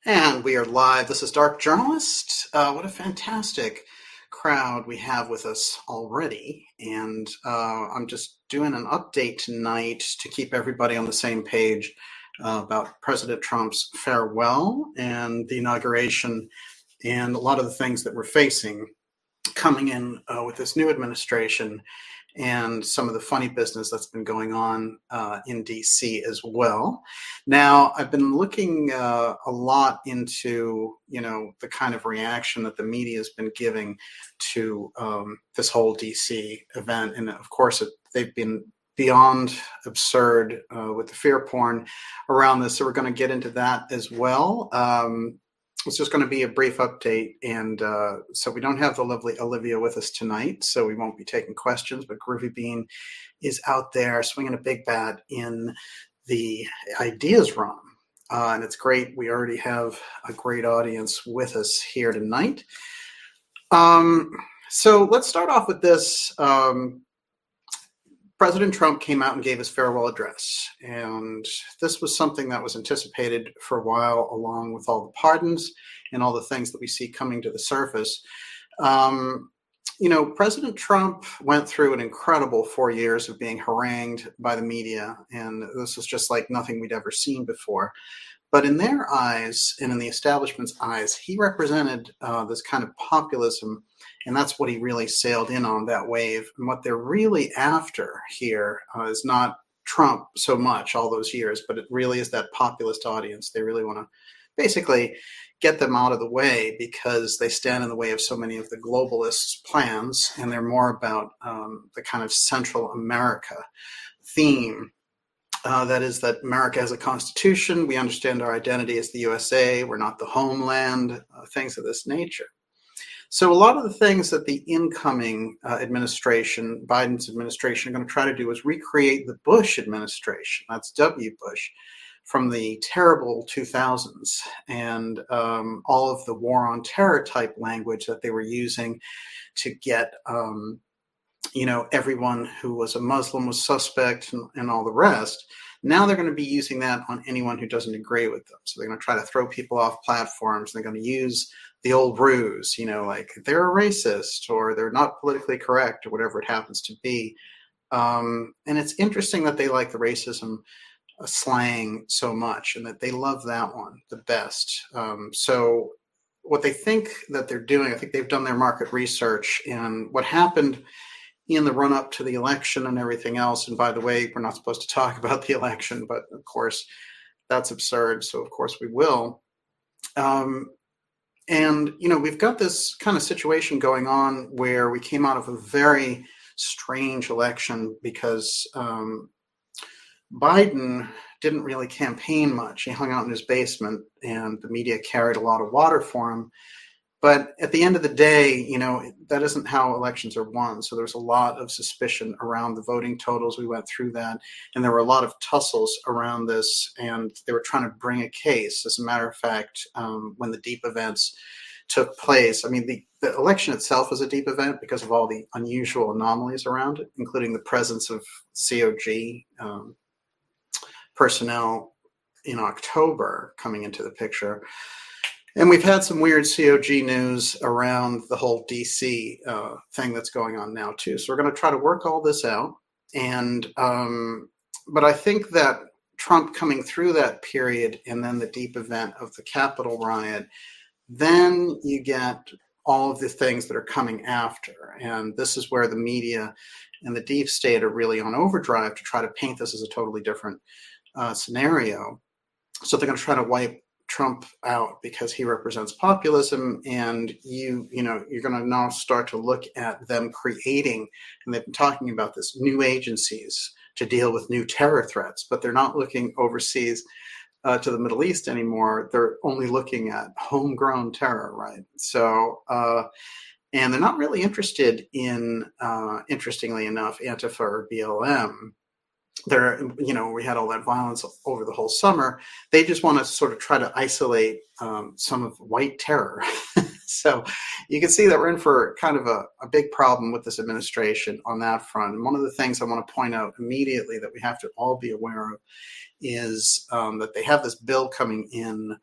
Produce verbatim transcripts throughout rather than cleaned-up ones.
And we are live. This is Dark Journalist. Uh, what a fantastic crowd we have with us already. And uh, I'm just doing an update tonight to keep everybody on the same page uh, about President Trump's farewell and the inauguration and a lot of the things that we're facing coming in uh, with this new administration and some of the funny business that's been going on uh, in D C as well. Now, I've been looking uh, a lot into, you know, the kind of reaction that the media has been giving to um, this whole D C event. And of course, it, they've been beyond absurd uh, with the fear porn around this. So we're going to get into that as well. Um, It's just going to be a brief update, and uh, so we don't have the lovely Olivia with us tonight, so we won't be taking questions, but Groovy Bean is out there swinging a big bat in the ideas room, uh, and it's great. We already have a great audience with us here tonight. Um, so let's start off with this. Um, President Trump came out and gave his farewell address, and this was something that was anticipated for a while, along with all the pardons and all the things that we see coming to the surface. Um, you know, President Trump went through an incredible four years of being harangued by the media, and this was just like nothing we'd ever seen before. But in their eyes, and in the establishment's eyes, he represented uh, this kind of populism, and that's what he really sailed in on, that wave. And what they're really after here uh, is not Trump so much all those years, but it really is that populist audience. They really want to basically get them out of the way because they stand in the way of so many of the globalists' plans, and they're more about um, the kind of Central America theme. Uh, that is that America has a constitution. We understand our identity as the U S A. We're not the homeland, uh, things of this nature. So a lot of the things that the incoming uh, administration, Biden's administration, are going to try to do is recreate the Bush administration. That's W. Bush from the terrible two thousands and um, all of the war on terror type language that they were using to get um, you know, everyone who was a Muslim was suspect and, and all the rest. Now they're going to be using that on anyone who doesn't agree with them. So they're going to try to throw people off platforms. They're going to use the old ruse, you know, like they're a racist or they're not politically correct or whatever it happens to be. Um, and it's interesting that they like the racism uh, slang so much and that they love that one the best. Um, so what they think that they're doing, I think they've done their market research, and what happened in the run-up to the election and everything else. And by the way, we're not supposed to talk about the election, but of course, that's absurd. So of course we will. Um, and, you know, we've got this kind of situation going on where we came out of a very strange election because um, Biden didn't really campaign much. He hung out in his basement and the media carried a lot of water for him. But at the end of the day, you know, that isn't how elections are won. So there's a lot of suspicion around the voting totals. We went through that. And there were a lot of tussles around this. And they were trying to bring a case. As a matter of fact, um, when the deep events took place, I mean, the, the election itself was a deep event because of all the unusual anomalies around it, including the presence of C O G um, personnel in October coming into the picture. And we've had some weird C O G news around the whole D C uh, thing that's going on now, too. So we're going to try to work all this out. And um, but I think that Trump coming through that period and then the deep event of the Capitol riot, then you get all of the things that are coming after. And this is where the media and the deep state are really on overdrive to try to paint this as a totally different uh, scenario. So they're going to try to wipe Trump out because he represents populism, and you you know you're going to now start to look at them creating, and they've been talking about this, new agencies to deal with new terror threats, but they're not looking overseas uh, to the Middle East anymore. They're only looking at homegrown terror, right? So uh, and they're not really interested in, uh, interestingly enough, Antifa or B L M. There, you know, we had all that violence over the whole summer. They just want to sort of try to isolate um, some of white terror. So you can see that we're in for kind of a, a big problem with this administration on that front. And one of the things I want to point out immediately that we have to all be aware of is um, that they have this bill coming in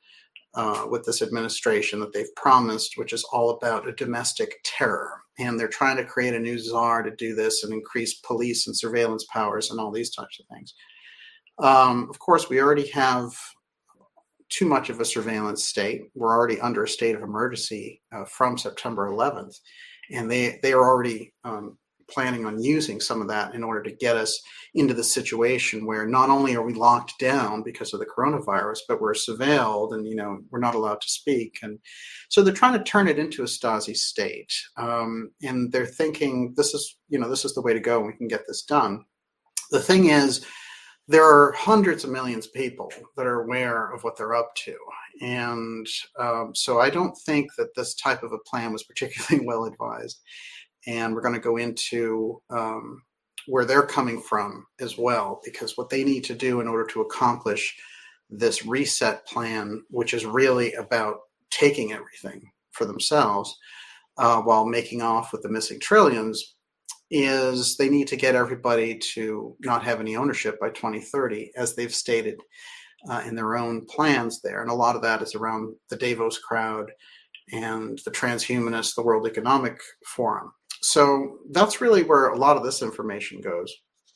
uh, with this administration that they've promised, which is all about a domestic terror. And they're trying to create a new czar to do this and increase police and surveillance powers and all these types of things. Um, of course, we already have too much of a surveillance state. We're already under a state of emergency uh, from September eleventh, and they, they are already um, planning on using some of that in order to get us into the situation where not only are we locked down because of the coronavirus, but we're surveilled and, you know, we're not allowed to speak. And so they're trying to turn it into a Stasi state. Um, and they're thinking this is, you know, this is the way to go and we can get this done. The thing is, there are hundreds of millions of people that are aware of what they're up to. And um, so I don't think that this type of a plan was particularly well advised. And we're going to go into um, where they're coming from as well, because what they need to do in order to accomplish this reset plan, which is really about taking everything for themselves uh, while making off with the missing trillions, is they need to get everybody to not have any ownership by twenty thirty, as they've stated uh, in their own plans there. And a lot of that is around the Davos crowd and the transhumanists, the World Economic Forum. So that's really where a lot of this information goes.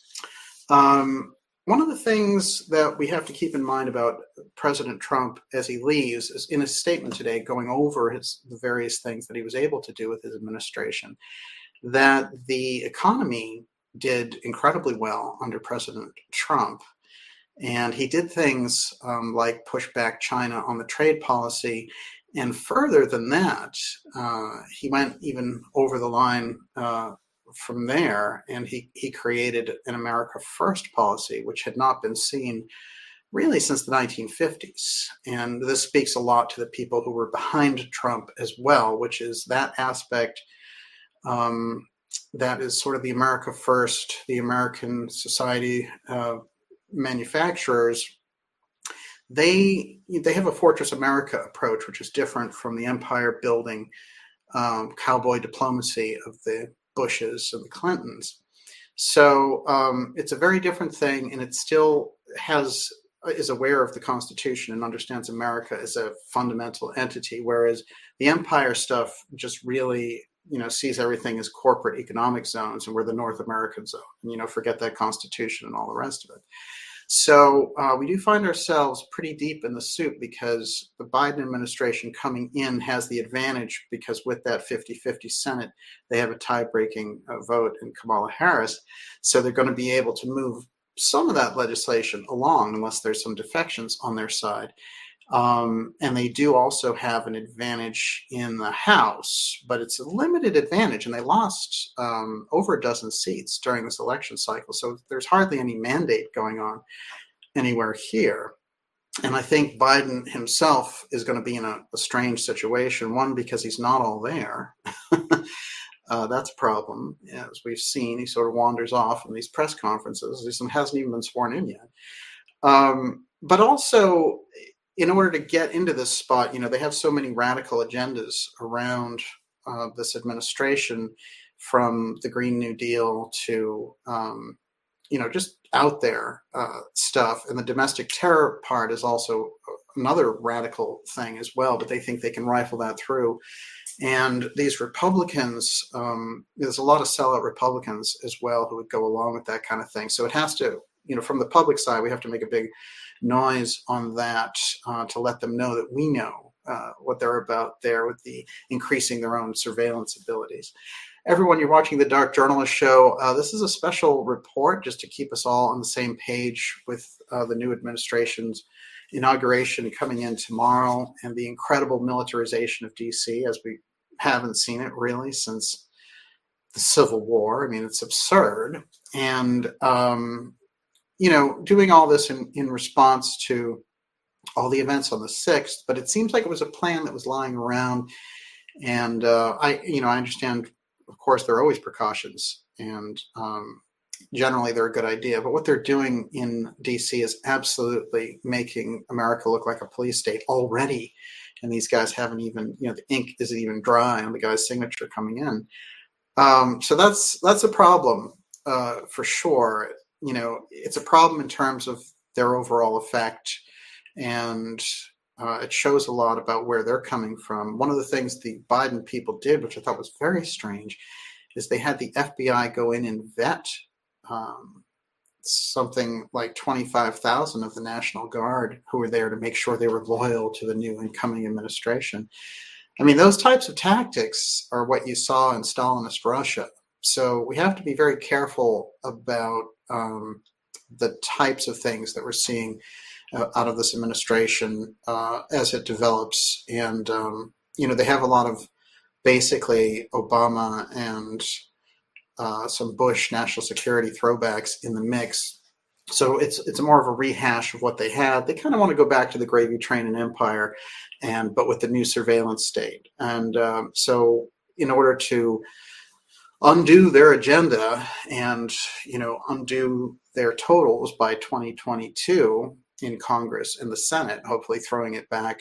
Um, one of the things that we have to keep in mind about President Trump as he leaves is in his statement today, going over his, the various things that he was able to do with his administration, that the economy did incredibly well under President Trump. And he did things um, like push back China on the trade policy. And further than that, uh, he went even over the line uh, from there, and he, he created an America First policy, which had not been seen really since the nineteen fifties. And this speaks a lot to the people who were behind Trump as well, which is that aspect um, that is sort of the America First, the American society uh, manufacturers. They they have a Fortress America approach, which is different from the empire building um, cowboy diplomacy of the Bushes and the Clintons. So um, it's a very different thing, and it still has is aware of the Constitution and understands America as a fundamental entity, whereas the empire stuff just really, you know, sees everything as corporate economic zones, and we're the North American zone. And, you know, forget that Constitution and all the rest of it. So uh, we do find ourselves pretty deep in the soup, because the Biden administration coming in has the advantage, because with that fifty-fifty Senate, they have a tie-breaking uh, vote in Kamala Harris. So they're going to be able to move some of that legislation along, unless there's some defections on their side. Um, and they do also have an advantage in the House, but it's a limited advantage, and they lost um, over a dozen seats during this election cycle. So there's hardly any mandate going on anywhere here. And I think Biden himself is going to be in a, a strange situation. One, because he's not all there. uh, that's a problem. As we've seen, he sort of wanders off in these press conferences. He hasn't even been sworn in yet. Um, but also, in order to get into this spot, you know, they have so many radical agendas around uh, this administration, from the Green New Deal to, um, you know, just out there uh, stuff. And the domestic terror part is also another radical thing as well, but they think they can rifle that through. And these Republicans, um, there's a lot of sellout Republicans as well who would go along with that kind of thing. So it has to, you know, from the public side, we have to make a big noise on that uh, to let them know that we know uh, what they're about there with the increasing their own surveillance abilities. Everyone, you're watching the Dark Journalist Show. Uh, this is a special report just to keep us all on the same page with uh, the new administration's inauguration coming in tomorrow, and the incredible militarization of D C, as we haven't seen it really since the Civil War. I mean, it's absurd. And um, you know, doing all this in, in response to all the events on the sixth, but it seems like it was a plan that was lying around. And uh, I, you know, I understand, of course, there are always precautions, and um, generally they're a good idea. But what they're doing in D C is absolutely making America look like a police state already. And these guys haven't even, you know, the ink isn't even dry on the guy's signature coming in. Um, so that's that's a problem uh, for sure. You know, it's a problem in terms of their overall effect. And, Uh, it shows a lot about where they're coming from. One of the things the Biden people did, which I thought was very strange, is they had the F B I go in and vet um, something like twenty-five thousand of the National Guard who were there to make sure they were loyal to the new incoming administration. I mean, those types of tactics are what you saw in Stalinist Russia. So we have to be very careful about um, the types of things that we're seeing uh, out of this administration uh, as it develops. And, um, you know, they have a lot of basically Obama and uh, some Bush national security throwbacks in the mix. So it's it's more of a rehash of what they had. They kind of want to go back to the gravy train and empire, and but with the new surveillance state. And um, so in order to undo their agenda and, you know, undo their totals by twenty twenty-two in Congress and the Senate, hopefully throwing it back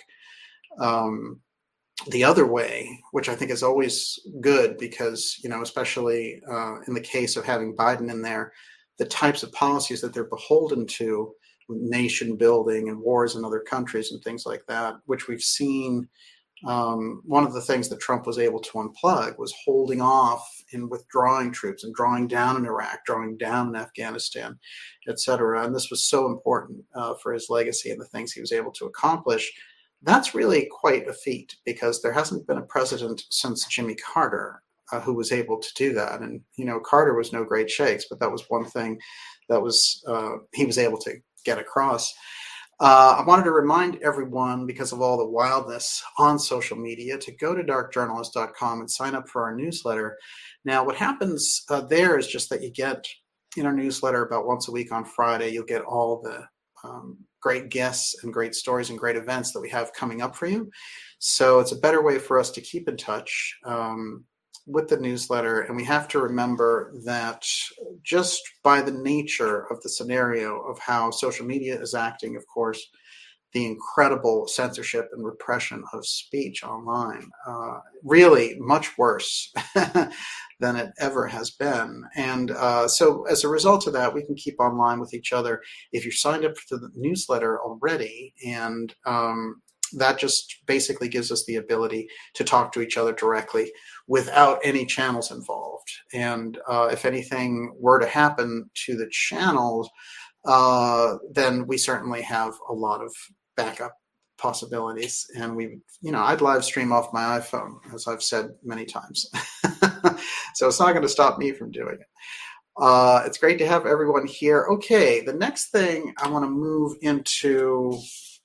um, the other way, which I think is always good because, you know, especially uh, in the case of having Biden in there, the types of policies that they're beholden to, nation building and wars in other countries and things like that, which we've seen. Um, one of the things that Trump was able to unplug was holding off and withdrawing troops and drawing down in Iraq, drawing down in Afghanistan, et cetera. And this was so important uh, for his legacy and the things he was able to accomplish. That's really quite a feat because there hasn't been a president since Jimmy Carter uh, who was able to do that. And, you know, Carter was no great shakes, but that was one thing that was uh, he was able to get across. Uh, I wanted to remind everyone, because of all the wildness on social media, to go to dark journalist dot com and sign up for our newsletter. Now, what happens uh, there is just that you get in our newsletter about once a week on Friday, you'll get all the um, great guests and great stories and great events that we have coming up for you. So it's a better way for us to keep in touch um, with the newsletter. And we have to remember that just by the nature of the scenario of how social media is acting, of course, the incredible censorship and repression of speech online, uh, really much worse than it ever has been. And uh, so as a result of that, we can keep online with each other. If you're signed up to the newsletter already, and um, that just basically gives us the ability to talk to each other directly without any channels involved. And uh, if anything were to happen to the channels, uh, then we certainly have a lot of backup possibilities. And we, you know, I'd live stream off my iPhone, as I've said many times. So it's not going to stop me from doing it. Uh, it's great to have everyone here. Okay, the next thing I want to move into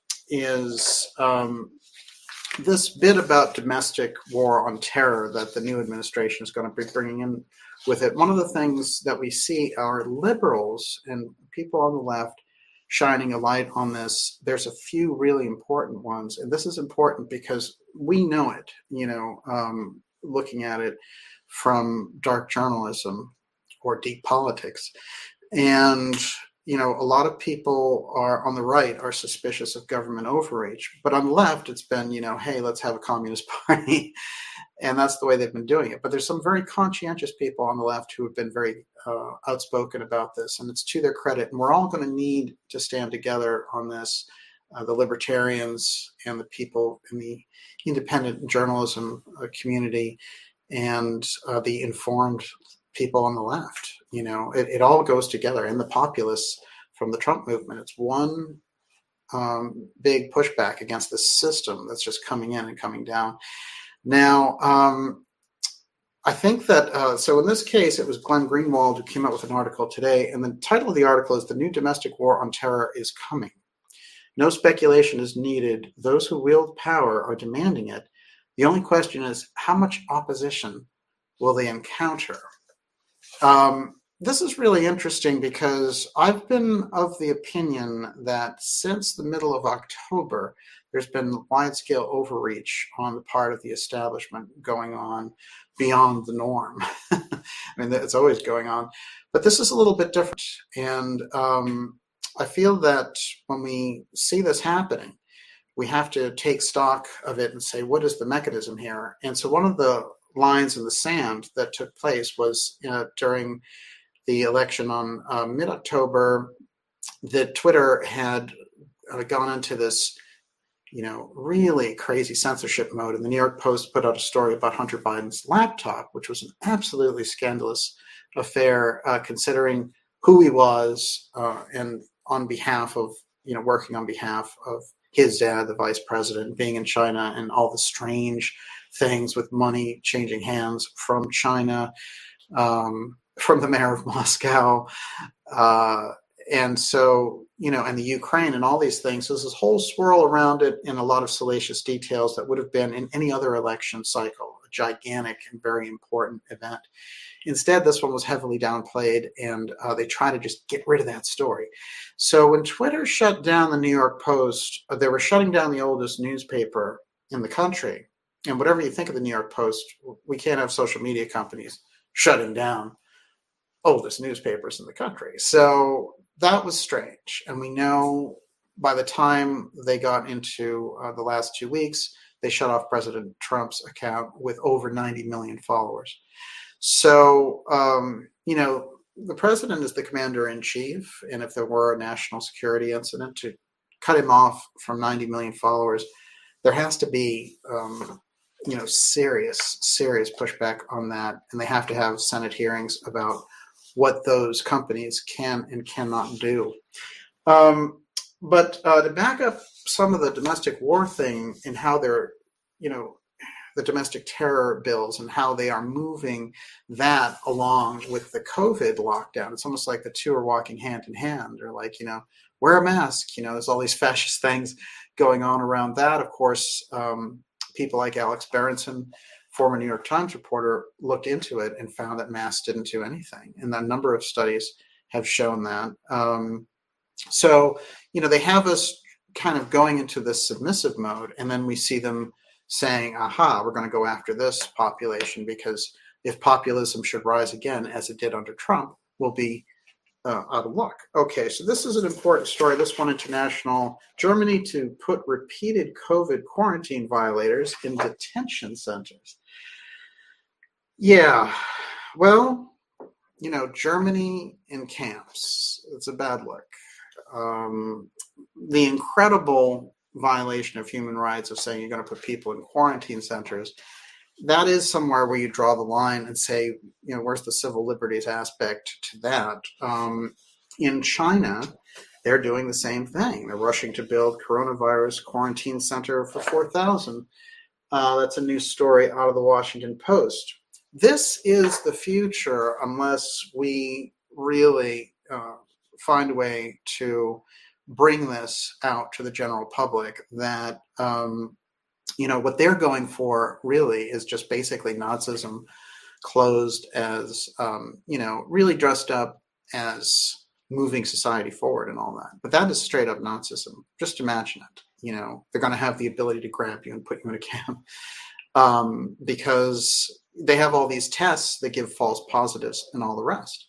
is um, this bit about domestic war on terror that the new administration is going to be bringing in with it. One of the things that we see are liberals and people on the left shining a light on this. There's a few really important ones, and this is important because we know it, you know, um, looking at it from dark journalism or deep politics. And you know, a lot of people are on the right are suspicious of government overreach, but on the left, it's been, you know, hey, let's have a communist party. And that's the way they've been doing it. But there's some very conscientious people on the left who have been very uh, outspoken about this, and it's to their credit. And we're all going to need to stand together on this, uh, the libertarians and the people in the independent journalism uh, community and uh, the informed people on the left. You know, it, it all goes together. And the populists from the Trump movement, it's one um, big pushback against the system that's just coming in and coming down. Now, um, I think that, uh, so in this case, it was Glenn Greenwald who came out with an article today, and the title of the article is "The New Domestic War on Terror is Coming. No speculation is needed. Those who wield power are demanding it. The only question is, how much opposition will they encounter?" Um, this is really interesting because I've been of the opinion that since the middle of October, there's been wide-scale overreach on the part of the establishment going on beyond the norm. I mean, it's always going on, but this is a little bit different. And um, I feel that when we see this happening, we have to take stock of it and say, what is the mechanism here? And so one of the lines in the sand that took place was uh, during the election on uh, mid-October, that Twitter had uh, gone into this you know, really crazy censorship mode. And the New York Post put out a story about Hunter Biden's laptop, which was an absolutely scandalous affair, uh, considering who he was uh, and on behalf of, you know, working on behalf of his dad, the vice president, being in China and all the strange things with money changing hands from China, um, from the mayor of Moscow. Uh, and so, you know, and the Ukraine and all these things. So there's this whole swirl around it in a lot of salacious details that would have been in any other election cycle, a gigantic and very important event. Instead, this one was heavily downplayed, and uh, they try to just get rid of that story. So when Twitter shut down the New York Post, uh, they were shutting down the oldest newspaper in the country. And whatever you think of the New York Post, we can't have social media companies shutting down oldest newspapers in the country. So that was strange. And we know by the time they got into uh, the last two weeks, they shut off President Trump's account with over ninety million followers. So, um, you know, the president is the commander in chief. And if there were a national security incident, to cut him off from ninety million followers, there has to be, um, you know, serious, serious pushback on that. And they have to have Senate hearings about what those companies can and cannot do. Um, but uh, to back up some of the domestic war thing and how they're, you know, the domestic terror bills and how they are moving that along with the COVID lockdown. It's almost like the two are walking hand in hand. Or like, you know, wear a mask. You know, there's all these fascist things going on around that. Of course, um, people like Alex Berenson, former New York Times reporter, looked into it and found that masks didn't do anything. And a number of studies have shown that. Um, so, you know, they have us kind of going into this submissive mode, and then we see them saying, aha, we're going to go after this population, because if populism should rise again, as it did under Trump, we'll be uh, out of luck. Okay, so this is an important story. This one international. Germany to put repeated COVID quarantine violators in detention centers. Yeah, well, you know, Germany in camps, it's a bad look. Um, the incredible violation of human rights of saying you're going to put people in quarantine centers, that is somewhere where you draw the line and say, you know, where's the civil liberties aspect to that? Um, in China, they're doing the same thing. They're rushing to build coronavirus quarantine center for four thousand. Uh, that's a new story out of the Washington Post. This is the future unless we really uh, find a way to bring this out to the general public, that, um, you know, what they're going for really is just basically Nazism closed as, um, you know, really dressed up as moving society forward and all that. But that is straight up Nazism. Just imagine it. You know, they're going to have the ability to grab you and put you in a camp um, because they have all these tests that give false positives and all the rest.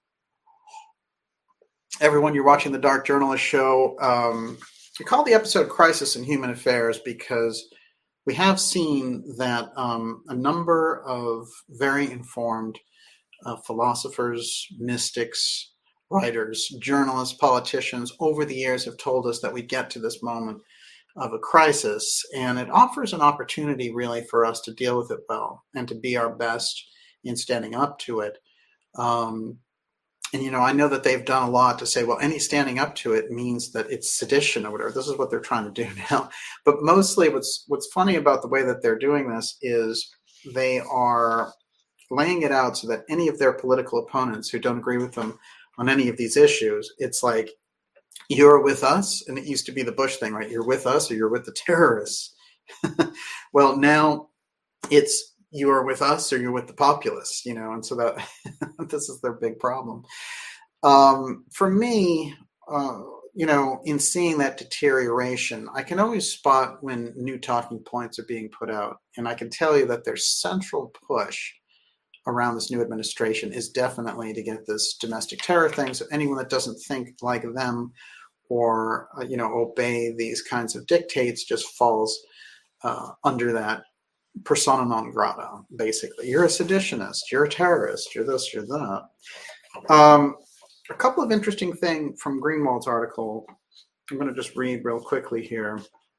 Everyone, you're watching the Dark Journalist Show. Um, I call the episode Crisis in Human Affairs because we have seen that um, a number of very informed uh, philosophers, mystics, writers, journalists, politicians over the years have told us that we get to this moment of a crisis, and it offers an opportunity really for us to deal with it well and to be our best in standing up to it. Um, And, you know, I know that they've done a lot to say, well, any standing up to it means that it's sedition or whatever. This is what they're trying to do now. But mostly what's what's funny about the way that they're doing this is they are laying it out so that any of their political opponents who don't agree with them on any of these issues, it's like, you're with us. And it used to be the Bush thing, right? You're with us or you're with the terrorists. Well, now it's you are with us or you're with the populists, you know, and so that this is their big problem. Um, for me, uh, you know, in seeing that deterioration, I can always spot when new talking points are being put out. And I can tell you that their central push around this new administration is definitely to get this domestic terror thing. So anyone that doesn't think like them or, uh, you know, obey these kinds of dictates just falls uh, under that persona non grata, basically. You're a seditionist, you're a terrorist, you're this, you're that. Um, a couple of interesting things from Greenwald's article. I'm going to just read real quickly here.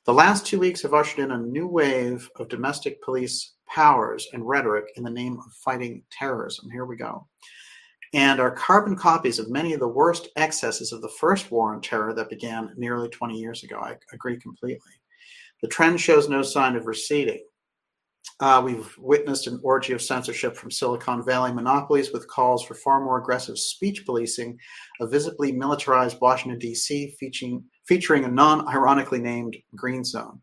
The last two weeks have ushered in a new wave of domestic police powers and rhetoric in the name of fighting terrorism. Here we go. And are carbon copies of many of the worst excesses of the first war on terror that began nearly twenty years ago. I agree completely. The trend shows no sign of receding. Uh, we've witnessed an orgy of censorship from Silicon Valley monopolies with calls for far more aggressive speech policing, a visibly militarized Washington, D C featuring, featuring a non-ironically named green zone.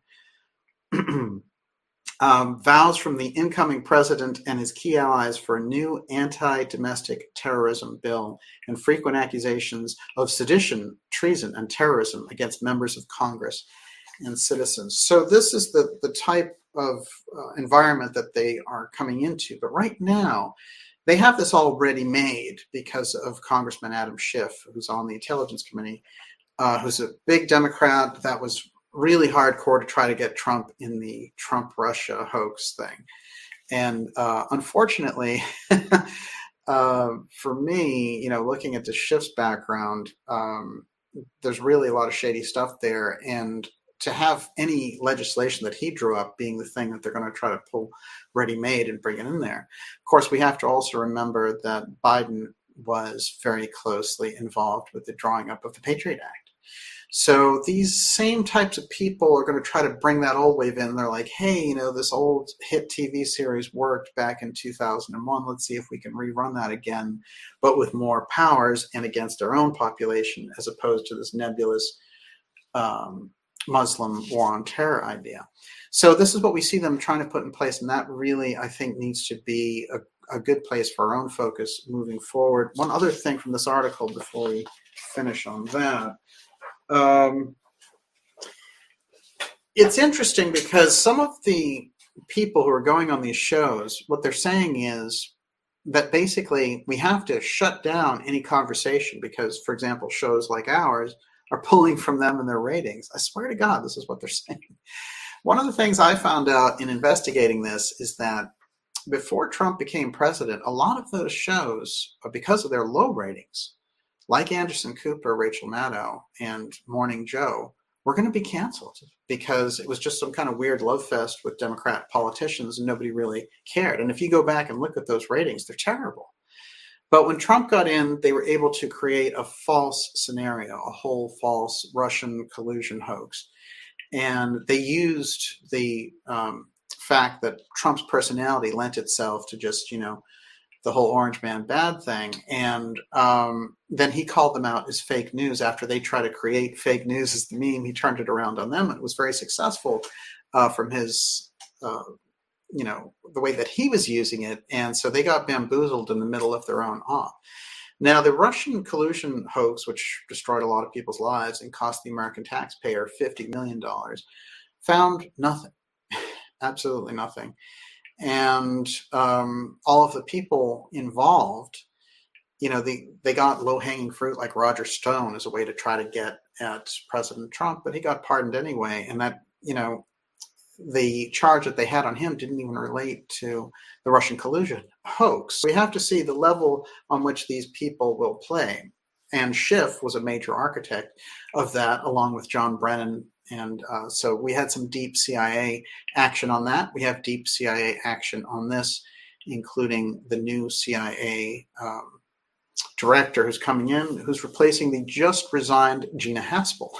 Um, vows from the incoming president and his key allies for a new anti-domestic terrorism bill and frequent accusations of sedition, treason, and terrorism against members of Congress and citizens. So this is the, the type of uh, environment that they are coming into. But right now, they have this already made because of Congressman Adam Schiff, who's on the Intelligence Committee, uh, who's a big Democrat that was really hardcore to try to get Trump in the Trump-Russia hoax thing. And uh, unfortunately, uh, for me, you know, looking at the Schiff's background, um, there's really a lot of shady stuff there. And to have any legislation that he drew up being the thing that they're going to try to pull ready-made and bring it in there. Of course, we have to also remember that Biden was very closely involved with the drawing up of the Patriot Act. So these same types of people are going to try to bring that old wave in. They're like, hey, you know, this old hit T V series worked back in two thousand one. Let's see if we can rerun that again, but with more powers and against our own population, as opposed to this nebulous um, Muslim war on terror idea. So this is what we see them trying to put in place. And that really, I think, needs to be a, a good place for our own focus moving forward. One other thing from this article before we finish on that. Um, it's interesting because some of the people who are going on these shows, what they're saying is that basically we have to shut down any conversation because, for example, shows like ours are pulling from them in their ratings. I swear to God, this is what they're saying. One of the things I found out in investigating this is that before Trump became president, a lot of those shows, because of their low ratings, like Anderson Cooper, Rachel Maddow, and Morning Joe, were going to be canceled because it was just some kind of weird love fest with Democrat politicians and nobody really cared. And if you go back and look at those ratings, they're terrible. But when Trump got in, they were able to create a false scenario, a whole false Russian collusion hoax. And they used the um, fact that Trump's personality lent itself to just, you know, the whole Orange Man bad thing. And um, then he called them out as fake news after they tried to create fake news as the meme. He turned it around on them. And it was very successful uh, from his, uh, you know, the way that he was using it. And so they got bamboozled in the middle of their own op. Now, the Russian collusion hoax, which destroyed a lot of people's lives and cost the American taxpayer fifty million dollars, found nothing, absolutely nothing. And um, all of the people involved, you know, they, they got low-hanging fruit like Roger Stone as a way to try to get at President Trump, but he got pardoned anyway. And that, you know, the charge that they had on him didn't even relate to the Russian collusion hoax. We have to see the level on which these people will play. And Schiff was a major architect of that, along with John Brennan. And uh, so we had some deep C I A action on that. We have deep C I A action on this, including the new C I A um, director who's coming in, who's replacing the just resigned Gina Haspel.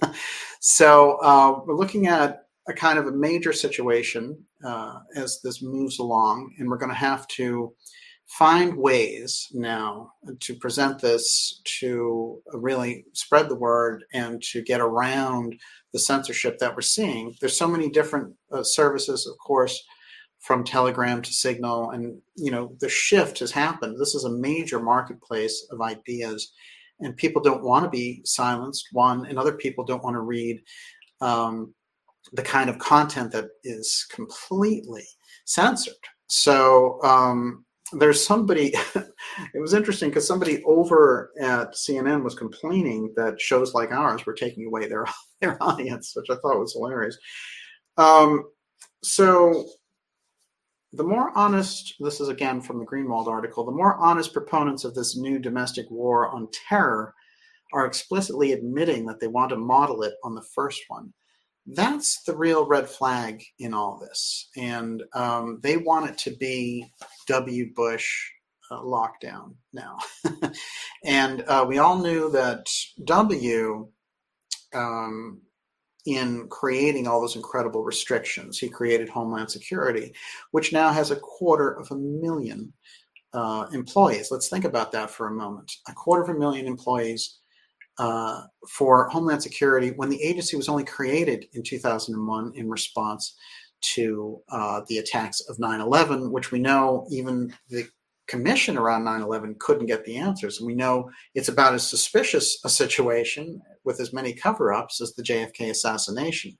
So uh, we're looking at a kind of a major situation uh, as this moves along, and we're going to have to find ways now to present this to really spread the word and to get around the censorship that we're seeing. There's so many different uh, services, of course, from Telegram to Signal, and you know the shift has happened. This is a major marketplace of ideas, and people don't want to be silenced, one, and other people don't want to read um, the kind of content that is completely censored. So um, there's somebody, it was interesting because somebody over at C N N was complaining that shows like ours were taking away their, their audience, which I thought was hilarious. Um, so the more honest, this is again from the Greenwald article, the more honest proponents of this new domestic war on terror are explicitly admitting that they want to model it on the first one. That's the real red flag in all this. And um, they want it to be W. Bush uh, lockdown now. And uh, we all knew that W, um, in creating all those incredible restrictions, he created Homeland Security, which now has a quarter of a million uh, employees. Let's think about that for a moment. A quarter of a million employees uh, for Homeland Security when the agency was only created in two thousand one in response to uh, the attacks of nine eleven, which we know even the commission around nine eleven couldn't get the answers. And we know it's about as suspicious a situation with as many cover-ups as the J F K assassination.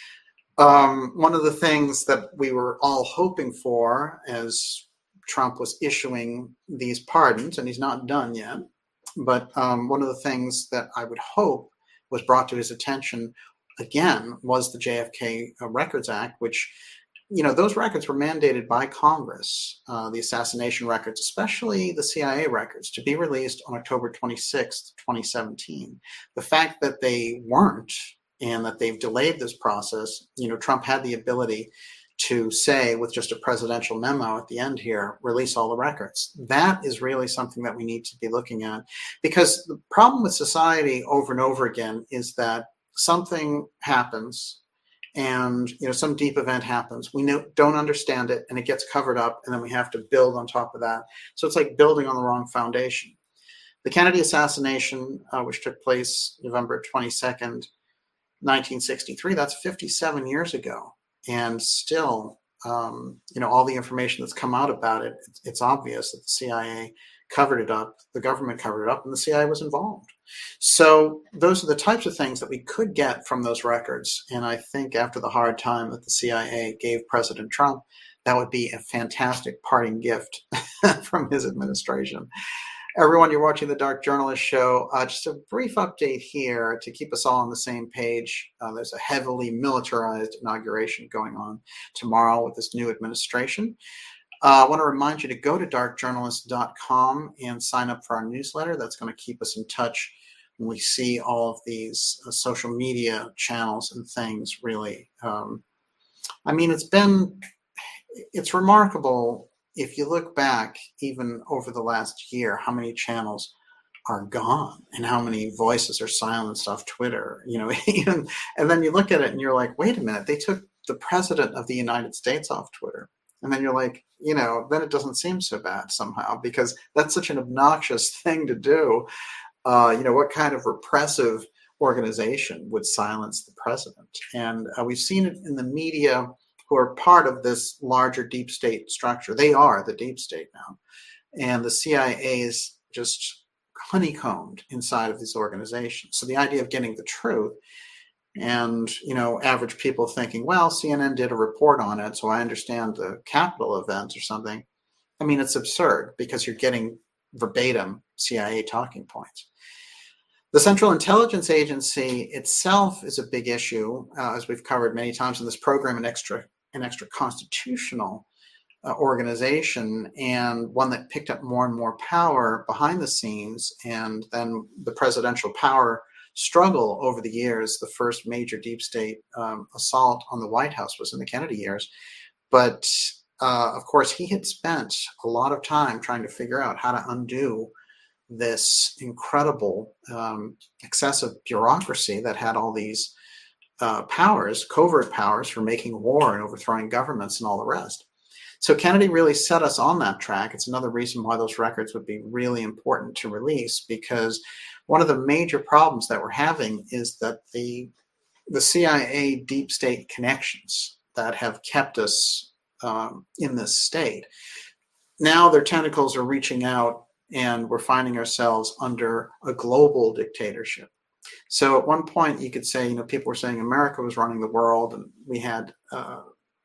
Um, one of the things that we were all hoping for as Trump was issuing these pardons, and he's not done yet, but um, one of the things that I would hope was brought to his attention again was the J F K Records Act, which, you know, those records were mandated by Congress, uh, the assassination records, especially the C I A records, to be released on October twenty-sixth, twenty seventeen. The fact that they weren't and that they've delayed this process, you know, Trump had the ability to say with just a presidential memo at the end here, release all the records. That is really something that we need to be looking at, because the problem with society over and over again is that something happens and, you know, some deep event happens. We know, don't understand it, and it gets covered up, and then we have to build on top of that. So it's like building on the wrong foundation. The Kennedy assassination, uh, which took place November twenty-second, nineteen sixty-three, that's fifty-seven years ago. And still, um, you know, all the information that's come out about it, it's, it's obvious that the C I A covered it up, the government covered it up, and the C I A was involved. So those are the types of things that we could get from those records. And I think after the hard time that the C I A gave President Trump, that would be a fantastic parting gift from his administration. Everyone, you're watching the Dark Journalist Show. Uh, just a brief update here to keep us all on the same page. Uh, there's a heavily militarized inauguration going on tomorrow with this new administration. Uh, I want to remind you to go to dark journalist dot com and sign up for our newsletter. That's going to keep us in touch when we see all of these uh, social media channels and things, really. Um, I mean, it's been, it's remarkable if you look back even over the last year, how many channels are gone and how many voices are silenced off Twitter, you know, even, and then you look at it and you're like, wait a minute, they took the president of the United States off Twitter. And then you're like, you know, then it doesn't seem so bad somehow, because that's such an obnoxious thing to do. Uh, you know, what kind of repressive organization would silence the president? And uh, we've seen it in the media, who are part of this larger deep state structure. They are the deep state now. And the C I A is just honeycombed inside of these organizations. So the idea of getting the truth, and, you know, average people thinking, well, C N N did a report on it, so I understand the Capitol events or something. I mean, it's absurd, because you're getting verbatim C I A talking points. The Central Intelligence Agency itself is a big issue, uh, as we've covered many times in this program, an extra, an extra constitutional uh, organization, and one that picked up more and more power behind the scenes. And then the presidential power struggle over the years, the first major deep state um, assault on the White House was in the Kennedy years. But uh, of course, he had spent a lot of time trying to figure out how to undo this incredible um, excessive bureaucracy that had all these uh, powers, covert powers for making war and overthrowing governments and all the rest. So Kennedy really set us on that track. It's another reason why those records would be really important to release, because one of the major problems that we're having is that the the C I A deep state connections that have kept us um, in this state, now their tentacles are reaching out, and we're finding ourselves under a global dictatorship. So at one point you could say, you know, people were saying America was running the world, and we had uh,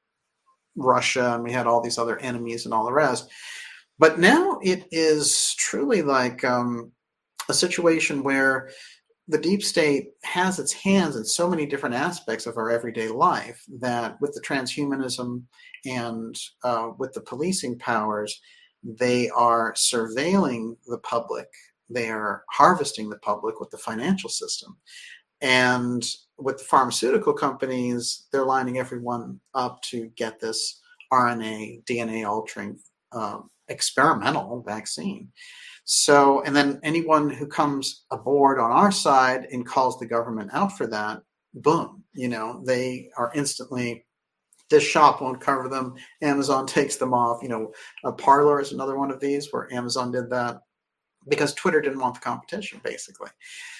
Russia, and we had all these other enemies and all the rest. But now it is truly like um, a situation where the deep state has its hands in so many different aspects of our everyday life that with the transhumanism and uh, with the policing powers, they are surveilling the public. They are harvesting the public with the financial system. And with the pharmaceutical companies, they're lining everyone up to get this R N A, D N A altering uh, experimental vaccine. So, and then anyone who comes aboard on our side and calls the government out for that, boom, you know, they are instantly, this shop won't cover them. Amazon takes them off. You know, a Parler is another one of these where Amazon did that because Twitter didn't want the competition, basically.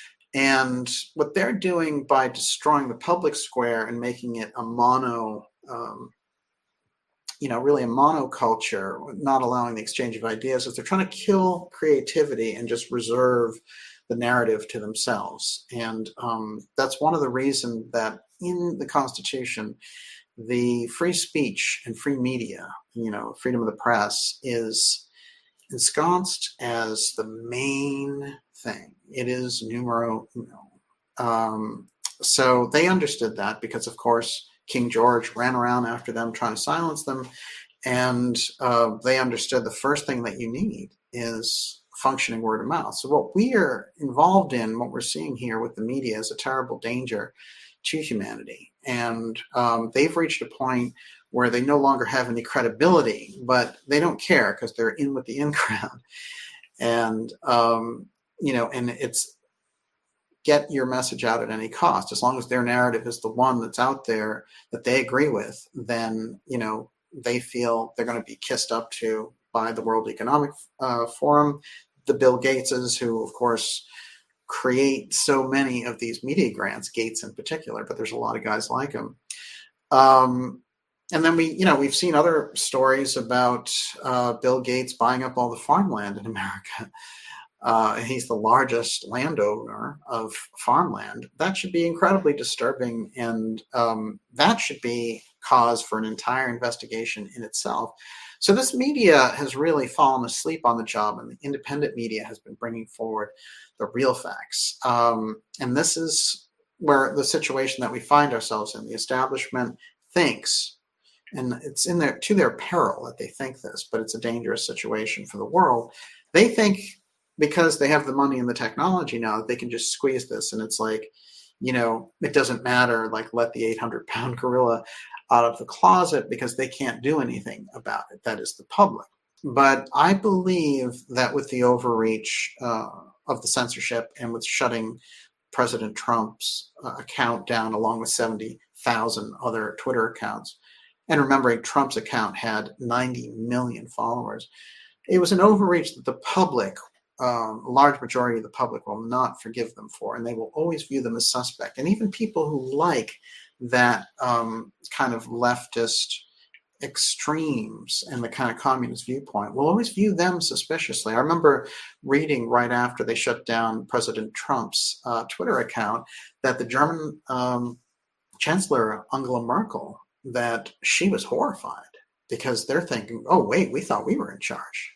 And what they're doing by destroying the public square and making it a mono, um, you know, really a monoculture, not allowing the exchange of ideas, is they're trying to kill creativity and just reserve the narrative to themselves. And um, that's one of the reasons that in the Constitution, the free speech and free media, you know, freedom of the press is ensconced as the main thing. It is numero uno. Um, so they understood that because, of course, King George ran around after them trying to silence them. And uh, they understood the first thing that you need is functioning word of mouth. So what we are involved in, what we're seeing here with the media, is a terrible danger to humanity. And um, they've reached a point where they no longer have any credibility, but they don't care because they're in with the in crowd. And, um, you know, and it's get your message out at any cost. As long as their narrative is the one that's out there that they agree with, then, you know, they feel they're going to be kissed up to by the World Economic uh, Forum, the Bill Gateses, who, of course, create so many of these media grants, Gates in particular, but there's a lot of guys like him. Um, and then we, you know, we've seen other stories about uh, Bill Gates buying up all the farmland in America. Uh, he's the largest landowner of farmland. That should be incredibly disturbing, and um, that should be cause for an entire investigation in itself. So this media has really fallen asleep on the job, and the independent media has been bringing forward the real facts. Um, and this is where the situation that we find ourselves in. The establishment thinks, and it's in their to their peril that they think this, but it's a dangerous situation for the world. They think because they have the money and the technology now that they can just squeeze this, and it's like, you know, it doesn't matter, like let the eight hundred pound gorilla out of the closet because they can't do anything about it. That is the public. But I believe that with the overreach uh, of the censorship and with shutting President Trump's uh, account down along with seventy thousand other Twitter accounts, and remembering Trump's account had ninety million followers, it was an overreach that the public, um, a large majority of the public, will not forgive them for, and they will always view them as suspect. And even people who like that um, kind of leftist extremes and the kind of communist viewpoint will always view them suspiciously. I remember reading right after they shut down President Trump's uh, Twitter account that the German um, Chancellor Angela Merkel, that she was horrified because they're thinking, oh, wait, we thought we were in charge.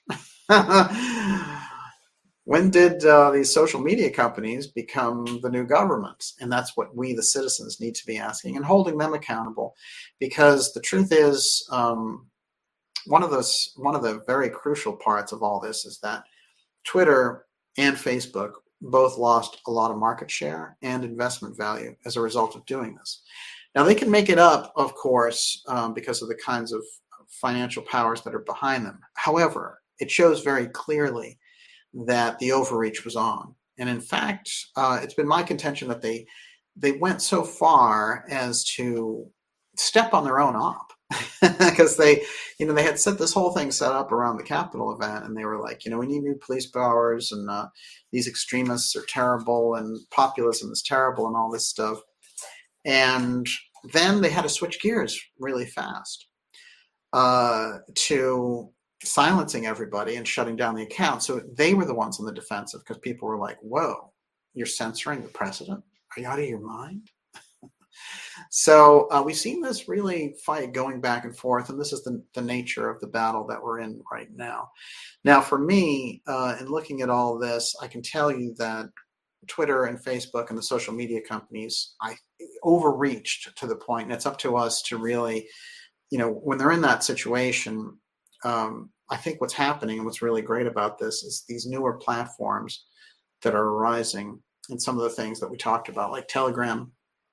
When did uh, these social media companies become the new government? And that's what we, the citizens, need to be asking and holding them accountable. Because the truth is, um, one of those, one of the very crucial parts of all this is that Twitter and Facebook both lost a lot of market share and investment value as a result of doing this. Now, they can make it up, of course, um, because of the kinds of financial powers that are behind them. However, it shows very clearly that the overreach was on. And in fact, uh, it's been my contention that they they went so far as to step on their own op. Because they, you know, they had set this whole thing set up around the Capitol event, and they were like, you know, we need new police powers, and uh, these extremists are terrible, and populism is terrible, and all this stuff. And then they had to switch gears really fast uh, to silencing everybody and shutting down the account. So they were the ones on the defensive because people were like, whoa, you're censoring the president? Are you out of your mind? So uh, we've seen this really fight going back and forth, and this is the, the nature of the battle that we're in right now. Now, for me, uh, in looking at all this, I can tell you that Twitter and Facebook and the social media companies, I overreached to the point, and it's up to us to really, you know, when they're in that situation, um, I think what's happening and what's really great about this is these newer platforms that are arising, and some of the things that we talked about, like Telegram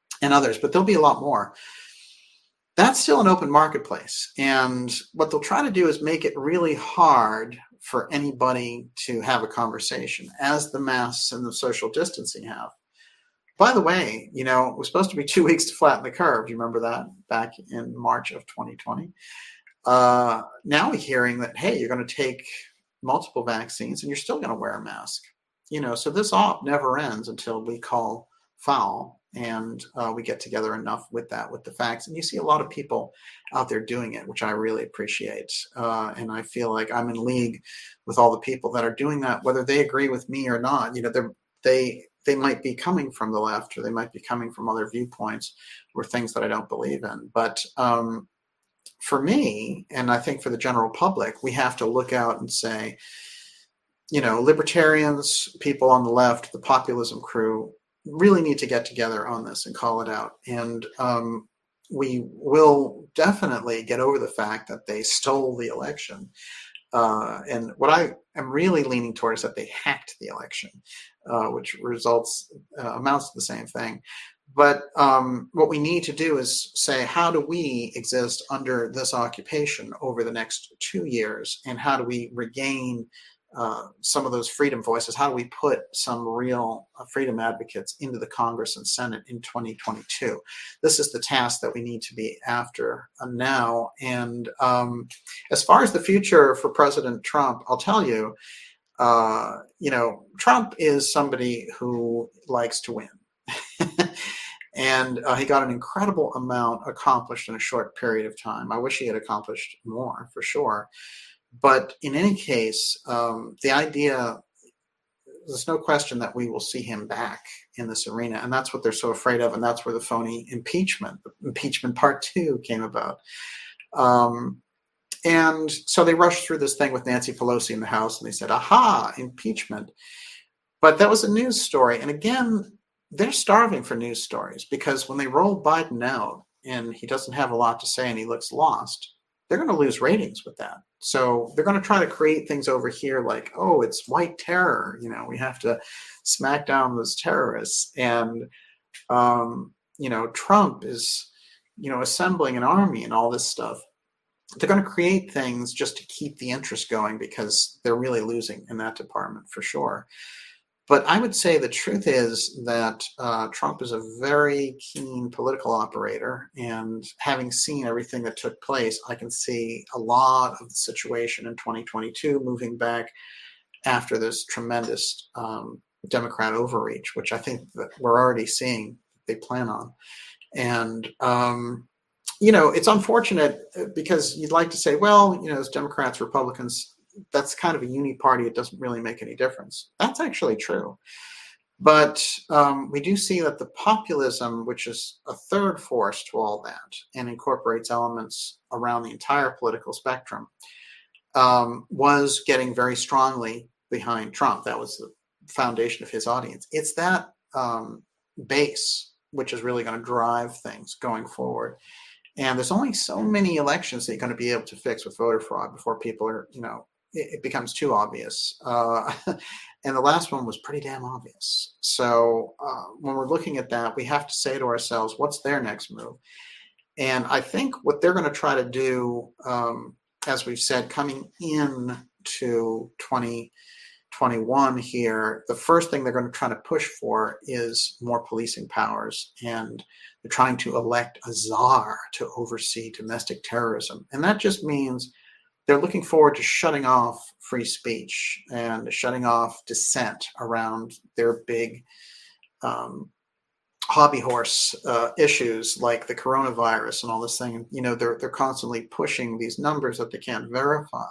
and others, but there'll be a lot more. That's still an open marketplace. And what they'll try to do is make it really hard for anybody to have a conversation, as the masks and the social distancing have. By the way, you know, it was supposed to be two weeks to flatten the curve. Do you remember that back in March of twenty twenty? Uh, now we're hearing that, hey, you're going to take multiple vaccines and you're still going to wear a mask. You know, so this op never ends until we call foul, and uh, we get together enough with that, with the facts. And you see a lot of people out there doing it, which I really appreciate. Uh, and I feel like I'm in league with all the people that are doing that, whether they agree with me or not. You know, they're, they they might be coming from the left, or they might be coming from other viewpoints or things that I don't believe in. But um, for me, and I think for the general public, we have to look out and say, you know, libertarians, people on the left, the populism crew, really need to get together on this and call it out. And um, we will definitely get over the fact that they stole the election. Uh, and what I am really leaning towards is that they hacked the election, uh, which results, uh, amounts to the same thing. But um, what we need to do is say, how do we exist under this occupation over the next two years? And how do we regain uh, some of those freedom voices? How do we put some real uh, freedom advocates into the Congress and Senate in twenty twenty-two? This is the task that we need to be after uh, now. And um, as far as the future for President Trump, I'll tell you, uh, you know, Trump is somebody who likes to win. And uh, he got an incredible amount accomplished in a short period of time. I wish he had accomplished more, for sure. But in any case, um, the idea, there's no question that we will see him back in this arena. And that's what they're so afraid of. And that's where the phony impeachment, impeachment part two came about. Um, and so they rushed through this thing with Nancy Pelosi in the House, and they said, aha, impeachment. But that was a news story. And again, they're starving for news stories, because when they roll Biden out and he doesn't have a lot to say and he looks lost, they're going to lose ratings with that. So they're going to try to create things over here like, oh, it's white terror. You know, we have to smack down those terrorists. And, um, you know, Trump is, you know, assembling an army and all this stuff. They're going to create things just to keep the interest going, because they're really losing in that department for sure. But I would say the truth is that uh, Trump is a very keen political operator, and having seen everything that took place, I can see a lot of the situation in twenty twenty-two moving back after this tremendous um, Democrat overreach, which I think that we're already seeing they plan on. And, um, you know, it's unfortunate, because you'd like to say, well, you know, as Democrats, Republicans, that's kind of a uni party. It doesn't really make any difference. That's actually true. But um, we do see that the populism, which is a third force to all that and incorporates elements around the entire political spectrum, um, was getting very strongly behind Trump. That was the foundation of his audience. It's that um, base which is really going to drive things going forward. And there's only so many elections that you're going to be able to fix with voter fraud before people are, you know, it becomes too obvious. Uh, and the last one was pretty damn obvious. So uh, when we're looking at that, we have to say to ourselves, what's their next move? And I think what they're going to try to do, um, as we've said, coming in to twenty twenty-one here, the first thing they're going to try to push for is more policing powers. And they're trying to elect a czar to oversee domestic terrorism. And that just means they're looking forward to shutting off free speech and shutting off dissent around their big um, hobby horse uh, issues like the coronavirus and all this thing. You know, they're they're constantly pushing these numbers that they can't verify,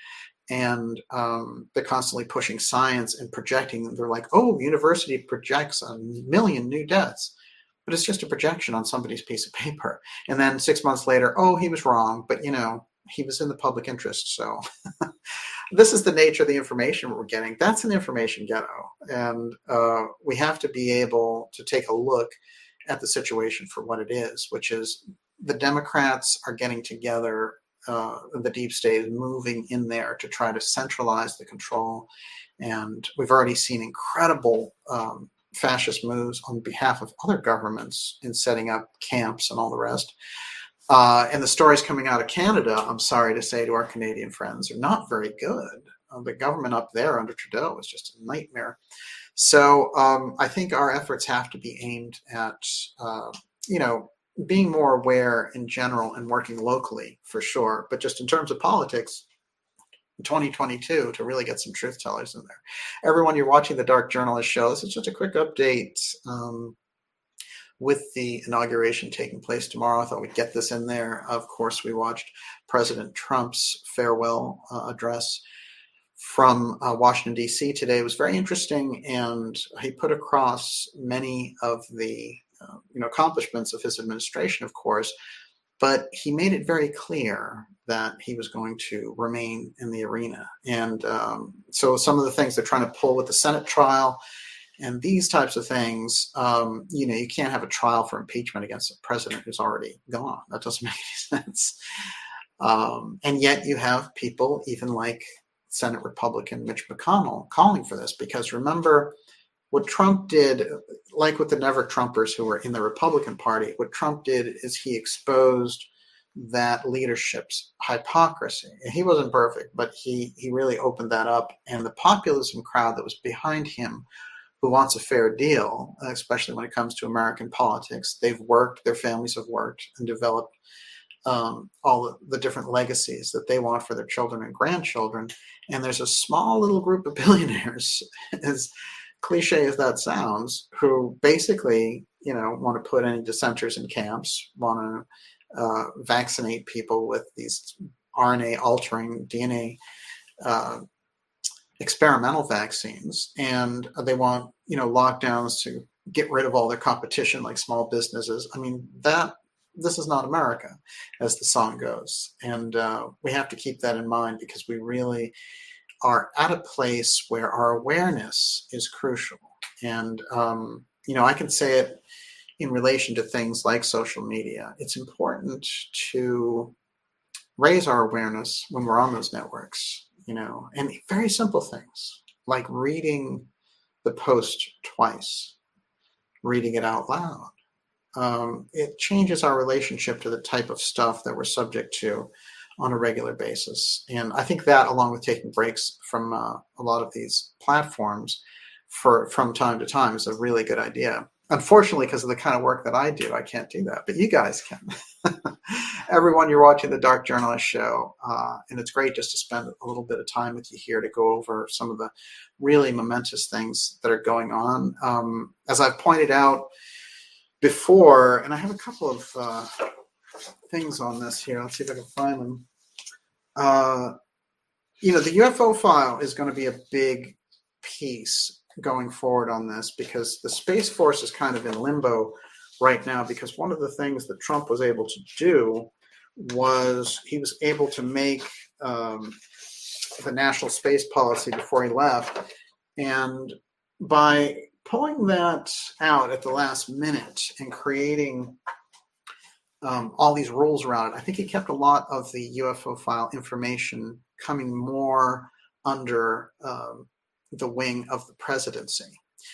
and um, they're constantly pushing science and projecting. They're like, oh, university projects a million new deaths. But it's just a projection on somebody's piece of paper. And then six months later, oh, he was wrong. But, you know, he was in the public interest. So this is the nature of the information we're getting. That's an information ghetto. And uh, we have to be able to take a look at the situation for what it is, which is the Democrats are getting together. Uh, the deep state is moving in there to try to centralize the control. And we've already seen incredible um, fascist moves on behalf of other governments in setting up camps and all the rest. Uh, and the stories coming out of Canada, I'm sorry to say to our Canadian friends, are not very good. Uh, the government up there under Trudeau is just a nightmare. So um, I think our efforts have to be aimed at, uh, you know, being more aware in general and working locally for sure. But just in terms of politics, in twenty twenty-two, to really get some truth tellers in there. Everyone, you're watching the Dark Journalist Show. This is just a quick update um, with the inauguration taking place tomorrow. I thought we'd get this in there. Of course, we watched President Trump's farewell uh, address from uh, Washington, D C today. It was very interesting, and he put across many of the uh, you know accomplishments of his administration, of course, but he made it very clear that he was going to remain in the arena. And um, so some of the things they're trying to pull with the Senate trial and these types of things, um, you know, you can't have a trial for impeachment against a president who's already gone. That doesn't make any sense. Um, and yet you have people, even like Senate Republican Mitch McConnell, calling for this, because remember what Trump did, like with the Never Trumpers who were in the Republican Party, what Trump did is he exposed that leadership's hypocrisy. And he wasn't perfect, but he, he really opened that up. And the populism crowd that was behind him, who wants a fair deal, especially when it comes to American politics, they've worked, their families have worked and developed Um, all the different legacies that they want for their children and grandchildren. And there's a small little group of billionaires, as cliche as that sounds, who basically, you know, want to put any dissenters in camps, want to uh, vaccinate people with these R N A altering D N A uh, experimental vaccines. And they want, you know, lockdowns to get rid of all their competition, like small businesses. I mean, that this is not America, as the song goes. And uh, we have to keep that in mind, because we really are at a place where our awareness is crucial. And, um, you know, I can say it in relation to things like social media. It's important to raise our awareness when we're on those networks, you know, and very simple things like reading the post twice, reading it out loud. Um, it changes our relationship to the type of stuff that we're subject to on a regular basis. And I think that, along with taking breaks from uh, a lot of these platforms for from time to time, is a really good idea. Unfortunately, because of the kind of work that I do, I can't do that, but you guys can. Everyone, you're watching the Dark Journalist Show, uh, and it's great just to spend a little bit of time with you here to go over some of the really momentous things that are going on. Um, as I've pointed out before, and I have a couple of uh, things on this here. Let's see if I can find them. Uh, you know, the U F O file is going to be a big piece going forward on this, because the Space Force is kind of in limbo right now, because one of the things that Trump was able to do was he was able to make um, the national space policy before he left. And by pulling that out at the last minute and creating um, all these rules around it, I think he kept a lot of the U F O file information coming more under um, the wing of the presidency.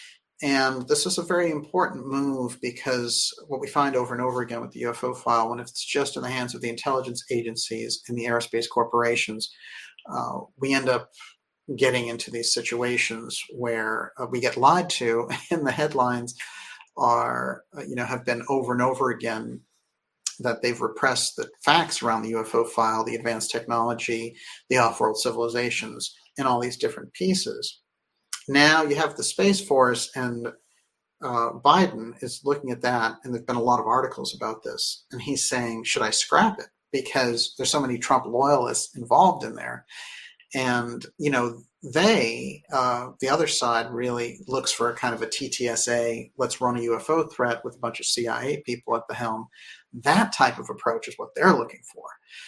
And this is a very important move, because what we find over and over again with the U F O file, when it's just in the hands of the intelligence agencies and the aerospace corporations, uh, we end up getting into these situations where uh, we get lied to, and the headlines are, uh, you know, have been over and over again that they've repressed the facts around the U F O file, the advanced technology, the off-world civilizations, and all these different pieces. Now you have the Space Force, and uh, Biden is looking at that, and there's been a lot of articles about this, and he's saying, should I scrap it? Because there's so many Trump loyalists involved in there. And, you know, they, uh, the other side really looks for a kind of a T T S A, let's run a U F O threat with a bunch of C I A people at the helm. That type of approach is what they're looking for.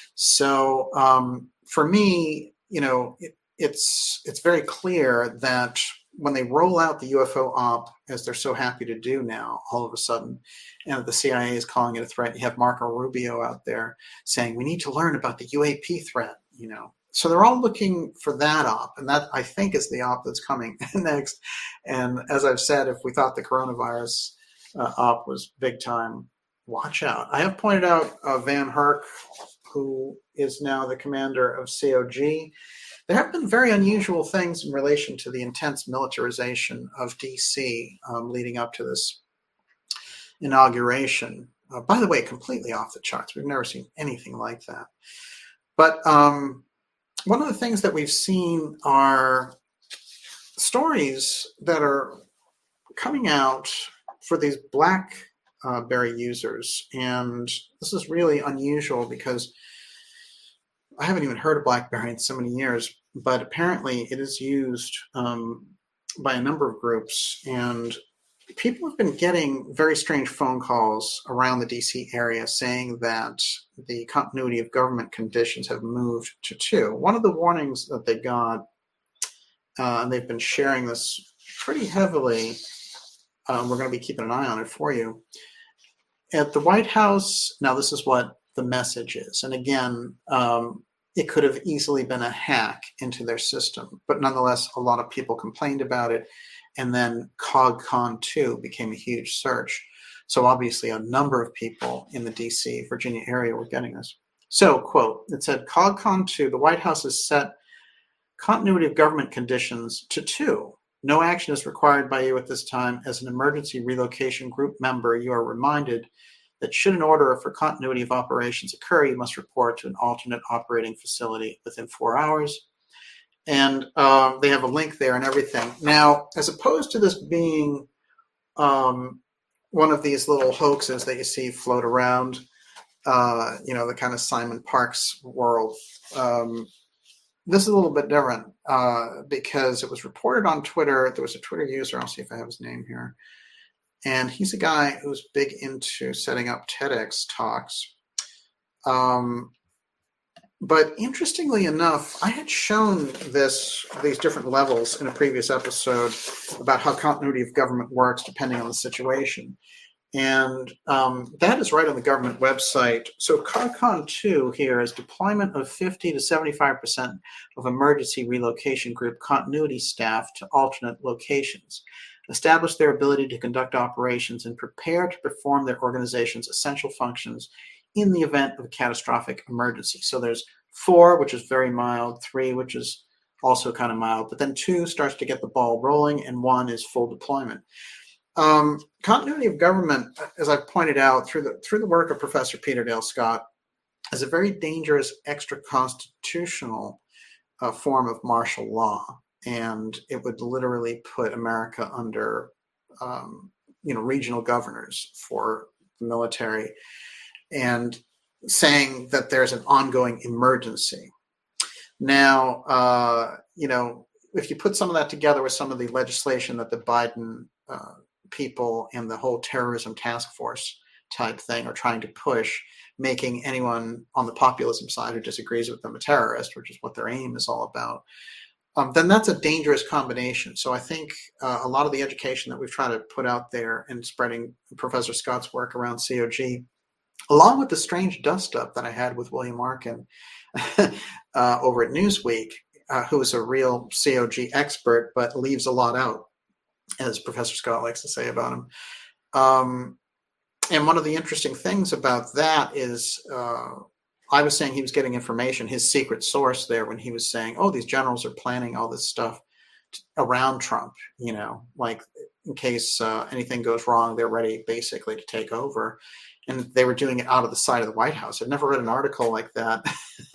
So um, for me, you know, it, it's it's very clear that when they roll out the U F O op, as they're so happy to do now, all of a sudden, and the C I A is calling it a threat, you have Marco Rubio out there saying, we need to learn about the U A P threat, you know. so they're all looking for that op, and that I think is the op that's coming next. And as I've said, if we thought the coronavirus uh, op was big time, watch out. I have pointed out uh, Van Herk, who is now the commander of C O G. There have been very unusual things in relation to the intense militarization of D C um, leading up to this inauguration. Uh, by the way, completely off the charts. We've never seen anything like that. But um, one of the things that we've seen are stories that are coming out for these BlackBerry users. And this is really unusual because I haven't even heard of BlackBerry in so many years, but apparently it is used um, by a number of groups. And people have been getting very strange phone calls around the D C area saying that the continuity of government conditions have moved to two. One of the warnings that they got, uh, and they've been sharing this pretty heavily, um, we're going to be keeping an eye on it for you. At the White House, now this is what the message is. And again, um, it could have easily been a hack into their system, but nonetheless, a lot of people complained about it. And then CogCon two became a huge search. So obviously a number of people in the D C, Virginia area were getting this. So, quote, it said, CogCon two, the White House has set continuity of government conditions to two. No action is required by you at this time. As an emergency relocation group member, you are reminded that should an order for continuity of operations occur, you must report to an alternate operating facility within four hours. And uh, they have a link there and everything. Now, as opposed to this being um, one of these little hoaxes that you see float around, uh, you know, the kind of Simon Parkes world, um, this is a little bit different uh, because it was reported on Twitter. There was a Twitter user, I'll see if I have his name here, and he's a guy who's big into setting up TEDx talks. Um, But interestingly enough, I had shown this these different levels in a previous episode about how continuity of government works depending on the situation. And um, that is right on the government website. So CogCon two here is deployment of fifty to seventy-five percent of emergency relocation group continuity staff to alternate locations, establish their ability to conduct operations, and prepare to perform their organization's essential functions in the event of a catastrophic emergency. So there's four, which is very mild, three, which is also kind of mild, but then two starts to get the ball rolling, and one is full deployment. Um, continuity of government, as I've pointed out through the through the work of Professor Peter Dale Scott, is a very dangerous extra-constitutional uh, form of martial law, and it would literally put America under, um, you know, regional governors for the military, and saying that there's an ongoing emergency. Now, uh, you know, if you put some of that together with some of the legislation that the Biden uh, people and the whole terrorism task force type thing are trying to push, making anyone on the populism side who disagrees with them a terrorist, which is what their aim is all about, um, then that's a dangerous combination. So I think uh, a lot of the education that we've tried to put out there and spreading Professor Scott's work around C O G, along with the strange dust-up that I had with William Arkin uh, over at Newsweek, uh, who is a real C O G expert, but leaves a lot out, as Professor Scott likes to say about him. Um, and one of the interesting things about that is uh, I was saying he was getting information, his secret source there, when he was saying, oh, these generals are planning all this stuff around Trump, you know, like in case uh, anything goes wrong, they're ready basically to take over. And they were doing it out of the side of the White House. I've never read an article like that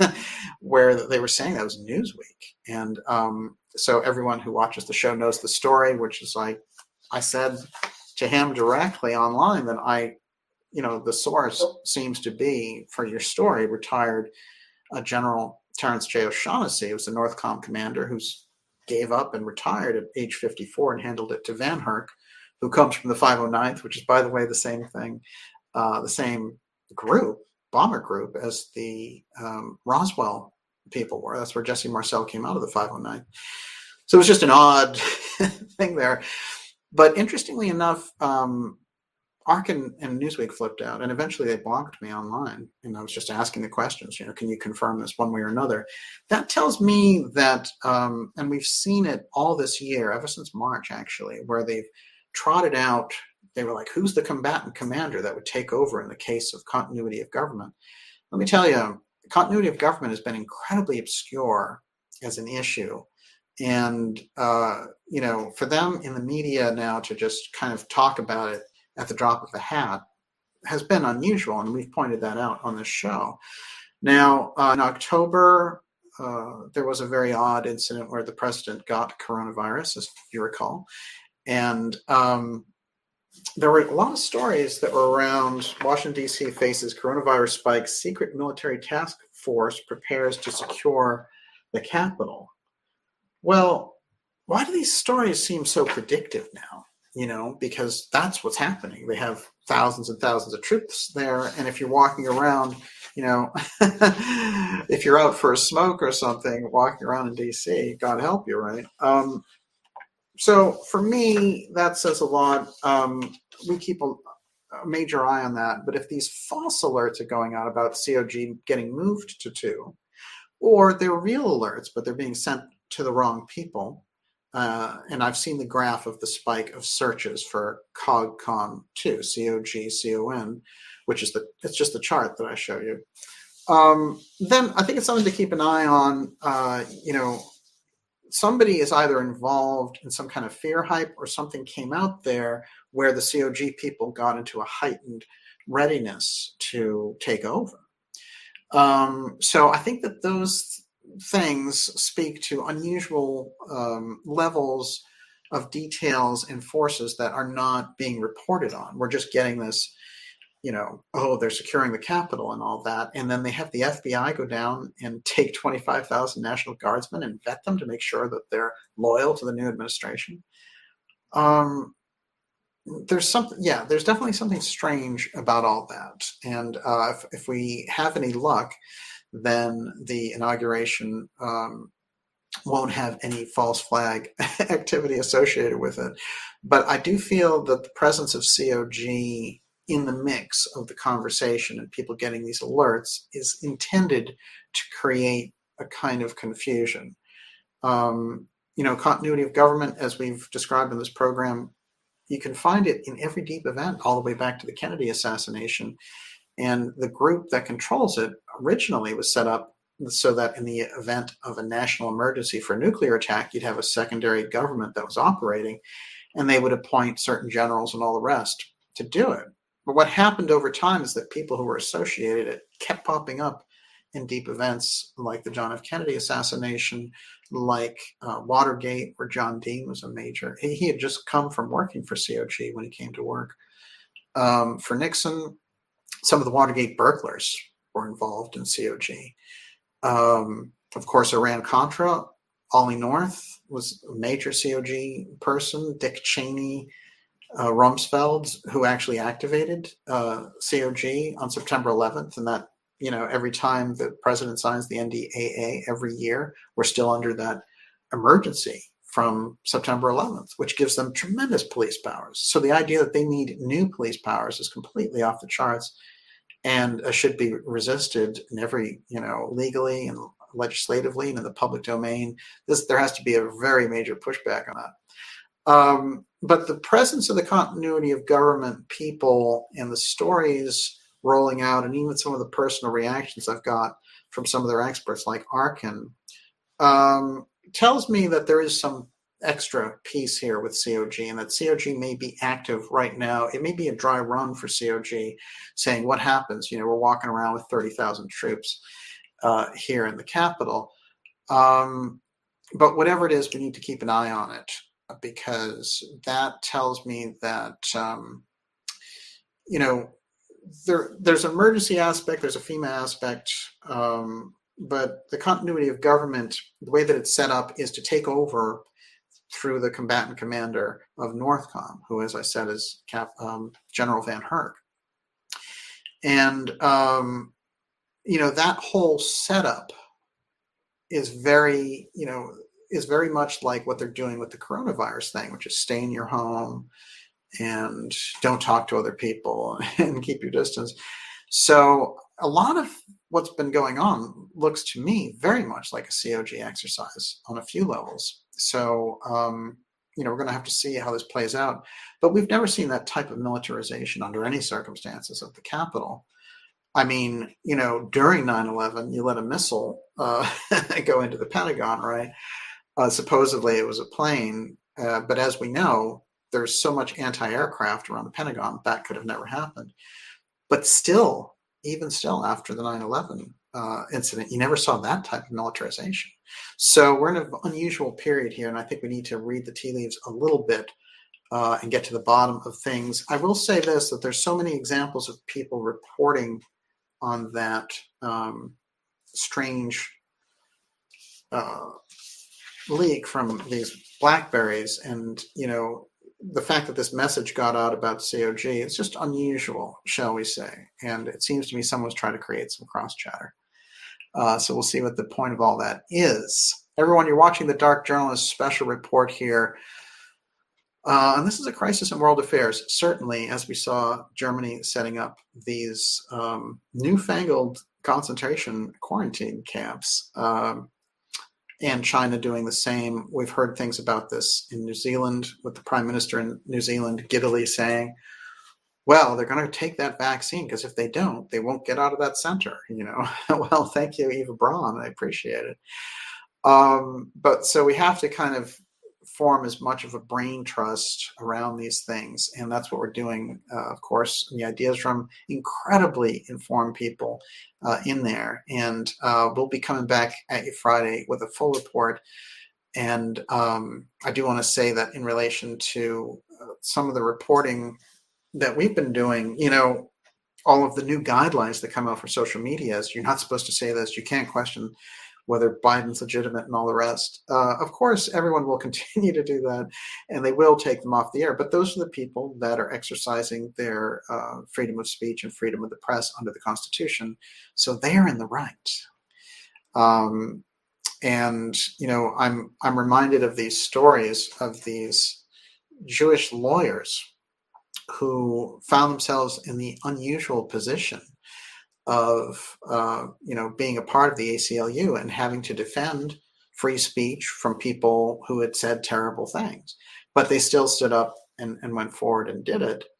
where they were saying that was Newsweek. And um, so everyone who watches the show knows the story, which is like I said to him directly online that I, you know, the source seems to be, for your story, retired uh, General Terrence J. O'Shaughnessy, who was the Northcom commander who's gave up and retired at age fifty-four and handled it to Van Herk, who comes from the five oh ninth, which is, by the way, the same thing. Uh, the same group, bomber group, as the um, Roswell people were. That's where Jesse Marcel came out of the five oh nine. So it was just an odd thing there. But interestingly enough, um, Ark and, and Newsweek flipped out, and eventually they blocked me online. And I was just asking the questions, you know, can you confirm this one way or another? That tells me that, um, and we've seen it all this year, ever since March, actually, where they've trotted out, they were like, who's the combatant commander that would take over in the case of continuity of government? Let me tell you, continuity of government has been incredibly obscure as an issue. And, uh, you know, for them in the media now to just kind of talk about it at the drop of a hat has been unusual, and we've pointed that out on this show. Now, uh, in October, uh, there was a very odd incident where the president got coronavirus, as you recall, and um, there were a lot of stories that were around Washington, D C faces coronavirus spike, secret military task force prepares to secure the Capitol. Well, why do these stories seem so predictive now? You know, because that's what's happening. They have thousands and thousands of troops there. And if you're walking around, you know, if you're out for a smoke or something, walking around in D C, God help you, right? Um, so for me, that says a lot. Um, we keep a, a major eye on that. But if these false alerts are going out about C O G getting moved to two, or they're real alerts, but they're being sent to the wrong people, Uh, and I've seen the graph of the spike of searches for COGCON two, C O G C O N, which is the, it's just the chart that I show you. Um, then I think it's something to keep an eye on. Uh, you know, somebody is either involved in some kind of fear hype, or something came out there where the C O G people got into a heightened readiness to take over. Um, so I think that those things speak to unusual um, levels of details and forces that are not being reported on. We're just getting this, you know, oh, they're securing the Capitol and all that. And then they have the F B I go down and take twenty-five thousand National Guardsmen and vet them to make sure that they're loyal to the new administration. Um, there's something, yeah, there's definitely something strange about all that. And uh, if, if we have any luck, then the inauguration um, won't have any false flag activity associated with it. But I do feel that the presence of C O G in the mix of the conversation and people getting these alerts is intended to create a kind of confusion. Um, you know, continuity of government, as we've described in this program, you can find it in every deep event all the way back to the Kennedy assassination. And the group that controls it originally was set up so that in the event of a national emergency for a nuclear attack, you'd have a secondary government that was operating, and they would appoint certain generals and all the rest to do it. But what happened over time is that people who were associated it kept popping up in deep events like the John F. Kennedy assassination, like uh, Watergate, where John Dean was a major. He, he had just come from working for C O G when he came to work. Um, for Nixon, some of the Watergate burglars were involved in C O G. Um, of course, Iran-Contra, Ollie North was a major C O G person. Dick Cheney, uh, Rumsfeld, who actually activated uh, C O G on September eleventh. And that, you know, every time the president signs the N D A A every year, we're still under that emergency from September eleventh, which gives them tremendous police powers. So the idea that they need new police powers is completely off the charts, and uh, should be resisted in every, you know, legally and legislatively and in the public domain. This, there has to be a very major pushback on that. Um, but the presence of the continuity of government people and the stories rolling out, and even some of the personal reactions I've got from some of their experts like Arkin, um, tells me that there is some extra piece here with C O G, and that C O G may be active right now. It may be a dry run for C O G, saying what happens, you know, we're walking around with thirty thousand troops uh, here in the Capitol. Um, but whatever it is, we need to keep an eye on it, because that tells me that, um, you know, there there's an emergency aspect, there's a FEMA aspect, um, but the continuity of government, the way that it's set up, is to take over through the combatant commander of NORTHCOM, who, as I said, is Cap, um, General Van Herk. And, um, you know, that whole setup is very, you know, is very much like what they're doing with the coronavirus thing, which is stay in your home, and don't talk to other people and keep your distance. So a lot of what's been going on looks to me very much like a C O G exercise on a few levels. So, um, you know, we're going to have to see how this plays out. But we've never seen that type of militarization under any circumstances of the Capitol. I mean, you know, during nine eleven, you let a missile uh, go into the Pentagon, right? Uh, supposedly it was a plane. Uh, but as we know, there's so much anti-aircraft around the Pentagon that could have never happened. But still, even still, after the nine eleven uh, incident, you never saw that type of militarization. So we're in an unusual period here, and I think we need to read the tea leaves a little bit uh, and get to the bottom of things. I will say this, that there's so many examples of people reporting on that um, strange uh, leak from these BlackBerries, and, you know, the fact that this message got out about C O G is just unusual, shall we say. And it seems to me someone's trying to create some cross chatter. Uh, so we'll see what the point of all that is. Everyone, you're watching the Dark Journalist special report here. Uh, and this is a crisis in world affairs. Certainly, as we saw Germany setting up these um, newfangled concentration quarantine camps, um, and China doing the same. We've heard things about this in New Zealand, with the Prime Minister in New Zealand giddily saying, well, they're going to take that vaccine because if they don't, they won't get out of that center. You know, well, thank you, Eva Braun. I appreciate it. Um, but so we have to kind of form as much of a brain trust around these things. And that's what we're doing, uh, of course. The ideas from incredibly informed people uh, in there. And uh, we'll be coming back at you Friday with a full report. And um, I do want to say that in relation to uh, some of the reporting that we've been doing, you know, all of the new guidelines that come out for social media is you're not supposed to say this, you can't question whether Biden's legitimate and all the rest. Uh, of course, everyone will continue to do that, and they will take them off the air. But those are the people that are exercising their uh, freedom of speech and freedom of the press under the Constitution. So they are in the right. Um, and, you know, I'm I'm reminded of these stories of these Jewish lawyers who found themselves in the unusual position of, uh, you know, being a part of the A C L U and having to defend free speech from people who had said terrible things. But they still stood up and, and went forward and did it.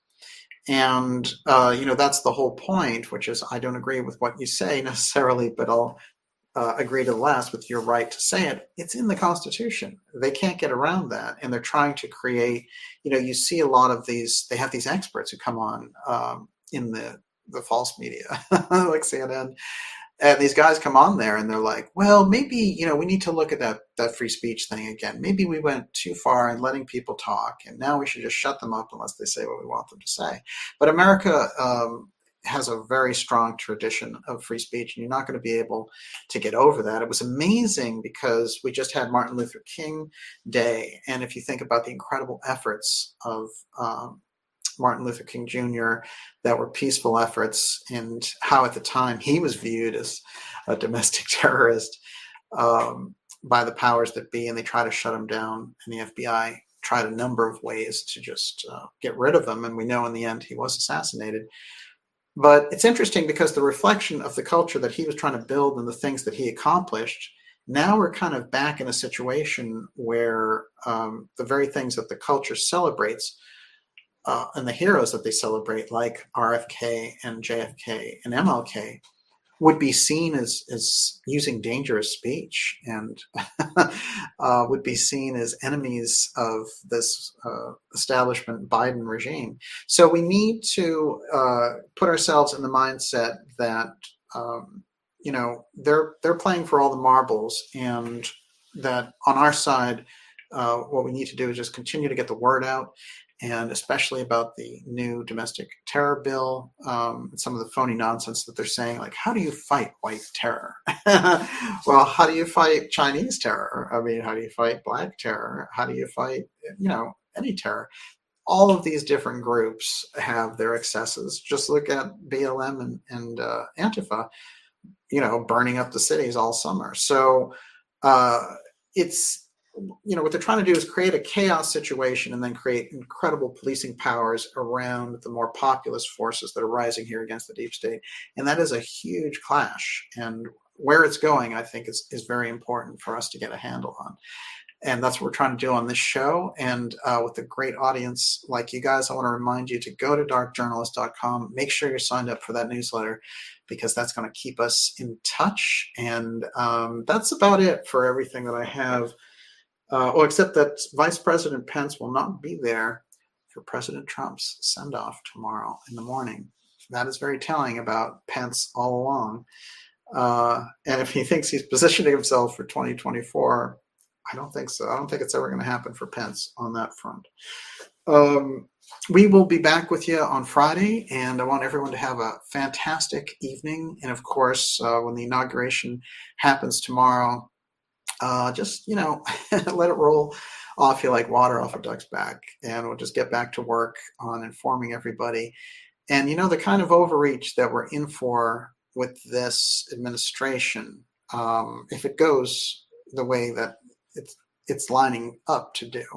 And, uh, you know, that's the whole point, which is I don't agree with what you say necessarily, but I'll uh, agree to the last with your right to say it. It's in the Constitution. They can't get around that. And they're trying to create, you know, you see a lot of these, they have these experts who come on um, in the the false media, like C N N. And these guys come on there and they're like, well, maybe, you know, we need to look at that, that free speech thing again. Maybe we went too far in letting people talk, and now we should just shut them up unless they say what we want them to say. But America um, has a very strong tradition of free speech, and you're not going to be able to get over that. It was amazing because we just had Martin Luther King Day. And if you think about the incredible efforts of um, Martin Luther King Junior that were peaceful efforts, and how at the time he was viewed as a domestic terrorist um, by the powers that be, and they tried to shut him down, and the F B I tried a number of ways to just uh, get rid of him, and we know in the end he was assassinated. But it's interesting because the reflection of the culture that he was trying to build and the things that he accomplished, now we're kind of back in a situation where um, the very things that the culture celebrates Uh, and the heroes that they celebrate, like R F K and J F K and M L K, would be seen as, as using dangerous speech and uh, would be seen as enemies of this uh, establishment Biden regime. So we need to uh, put ourselves in the mindset that, um, you know, they're they're playing for all the marbles, and that on our side, uh, what we need to do is just continue to get the word out, and especially about the new domestic terror bill, um, some of the phony nonsense that they're saying, like, how do you fight white terror? Well, how do you fight Chinese terror? I mean, how do you fight black terror? How do you fight, you know, any terror? All of these different groups have their excesses. Just look at B L M and, and uh, Antifa, you know, burning up the cities all summer. So uh, it's you know, what they're trying to do is create a chaos situation and then create incredible policing powers around the more populist forces that are rising here against the deep state. And that is a huge clash. And where it's going, I think, is, is very important for us to get a handle on. And that's what we're trying to do on this show. And uh, with a great audience like you guys, I want to remind you to go to dark journalist dot com. Make sure you're signed up for that newsletter, because that's going to keep us in touch. And um, that's about it for everything that I have. Uh, oh, except that Vice President Pence will not be there for President Trump's send-off tomorrow in the morning. That is very telling about Pence all along. Uh, and if he thinks he's positioning himself for twenty twenty-four, I don't think so. I don't think it's ever going to happen for Pence on that front. Um, we will be back with you on Friday, and I want everyone to have a fantastic evening. And of course, uh, when the inauguration happens tomorrow, uh, just, you know, let it roll off you like water off a duck's back, and we'll just get back to work on informing everybody. And, you know, the kind of overreach that we're in for with this administration, um, if it goes the way that it's it's lining up to do,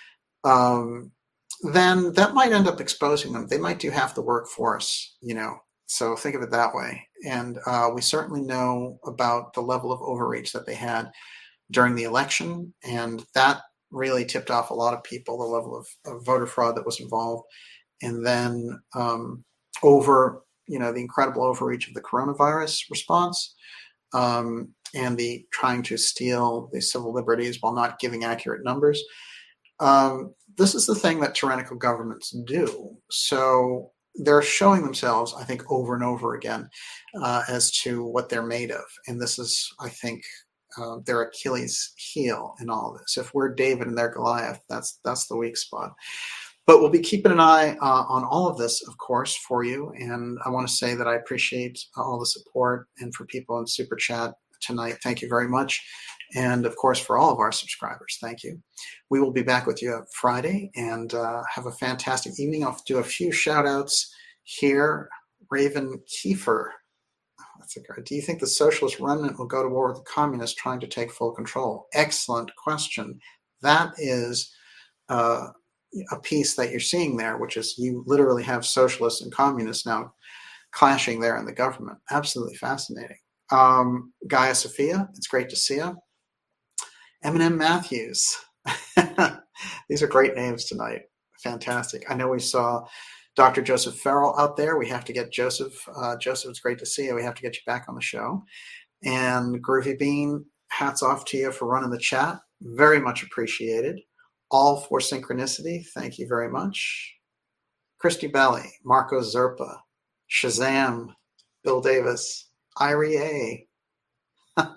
um, then that might end up exposing them. They might do half the work for us, you know. So think of it that way. And uh, we certainly know about the level of overreach that they had during the election, and that really tipped off a lot of people, the level of, of voter fraud that was involved. And then um, over, you know, the incredible overreach of the coronavirus response, um, and the trying to steal the civil liberties while not giving accurate numbers. Um, this is the thing that tyrannical governments do. So they're showing themselves, I think, over and over again uh, as to what they're made of. And this is, I think, uh, their Achilles heel in all of this. If we're David and they're Goliath, that's that's the weak spot. But we'll be keeping an eye uh, on all of this, of course, for you. And I want to say that I appreciate all the support, and for people in Super Chat tonight, thank you very much. And of course, for all of our subscribers, thank you. We will be back with you Friday, and uh, have a fantastic evening. I'll do a few shout outs here. Raven Kiefer. That's a great. Do you think the socialist remnant will go to war with the communists trying to take full control? Excellent question. That is uh, a piece that you're seeing there, which is you literally have socialists and communists now clashing there in the government. Absolutely fascinating. Um, Gaia Sophia, it's great to see you. Eminem Matthews. These are great names tonight. Fantastic. I know we saw Doctor Joseph Farrell out there. We have to get Joseph. Uh, Joseph, it's great to see you. We have to get you back on the show. And Groovy Bean, hats off to you for running the chat. Very much appreciated. All for Synchronicity. Thank you very much. Christy Belly, Marco Zerpa, Shazam, Bill Davis, Irie A.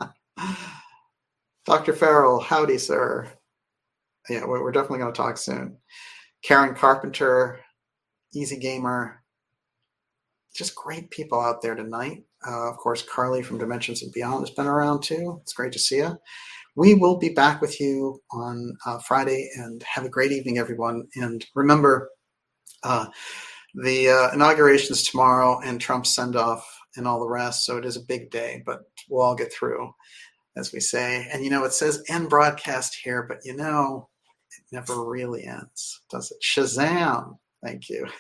Doctor Farrell, howdy, sir. Yeah, we're definitely going to talk soon. Karen Carpenter, Easy Gamer. Just great people out there tonight. Uh, of course, Carly from Dimensions and Beyond has been around too. It's great to see you. We will be back with you on uh, Friday, and have a great evening, everyone. And remember, uh, the uh, inauguration's tomorrow and Trump's send-off and all the rest. So it is a big day, but we'll all get through, as we say. And, you know, it says end broadcast here, but, you know, it never really ends, does it? Shazam. Thank you.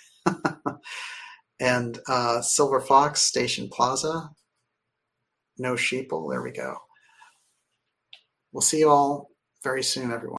And uh, Silver Fox, Station Plaza. No sheeple. There we go. We'll see you all very soon, everyone.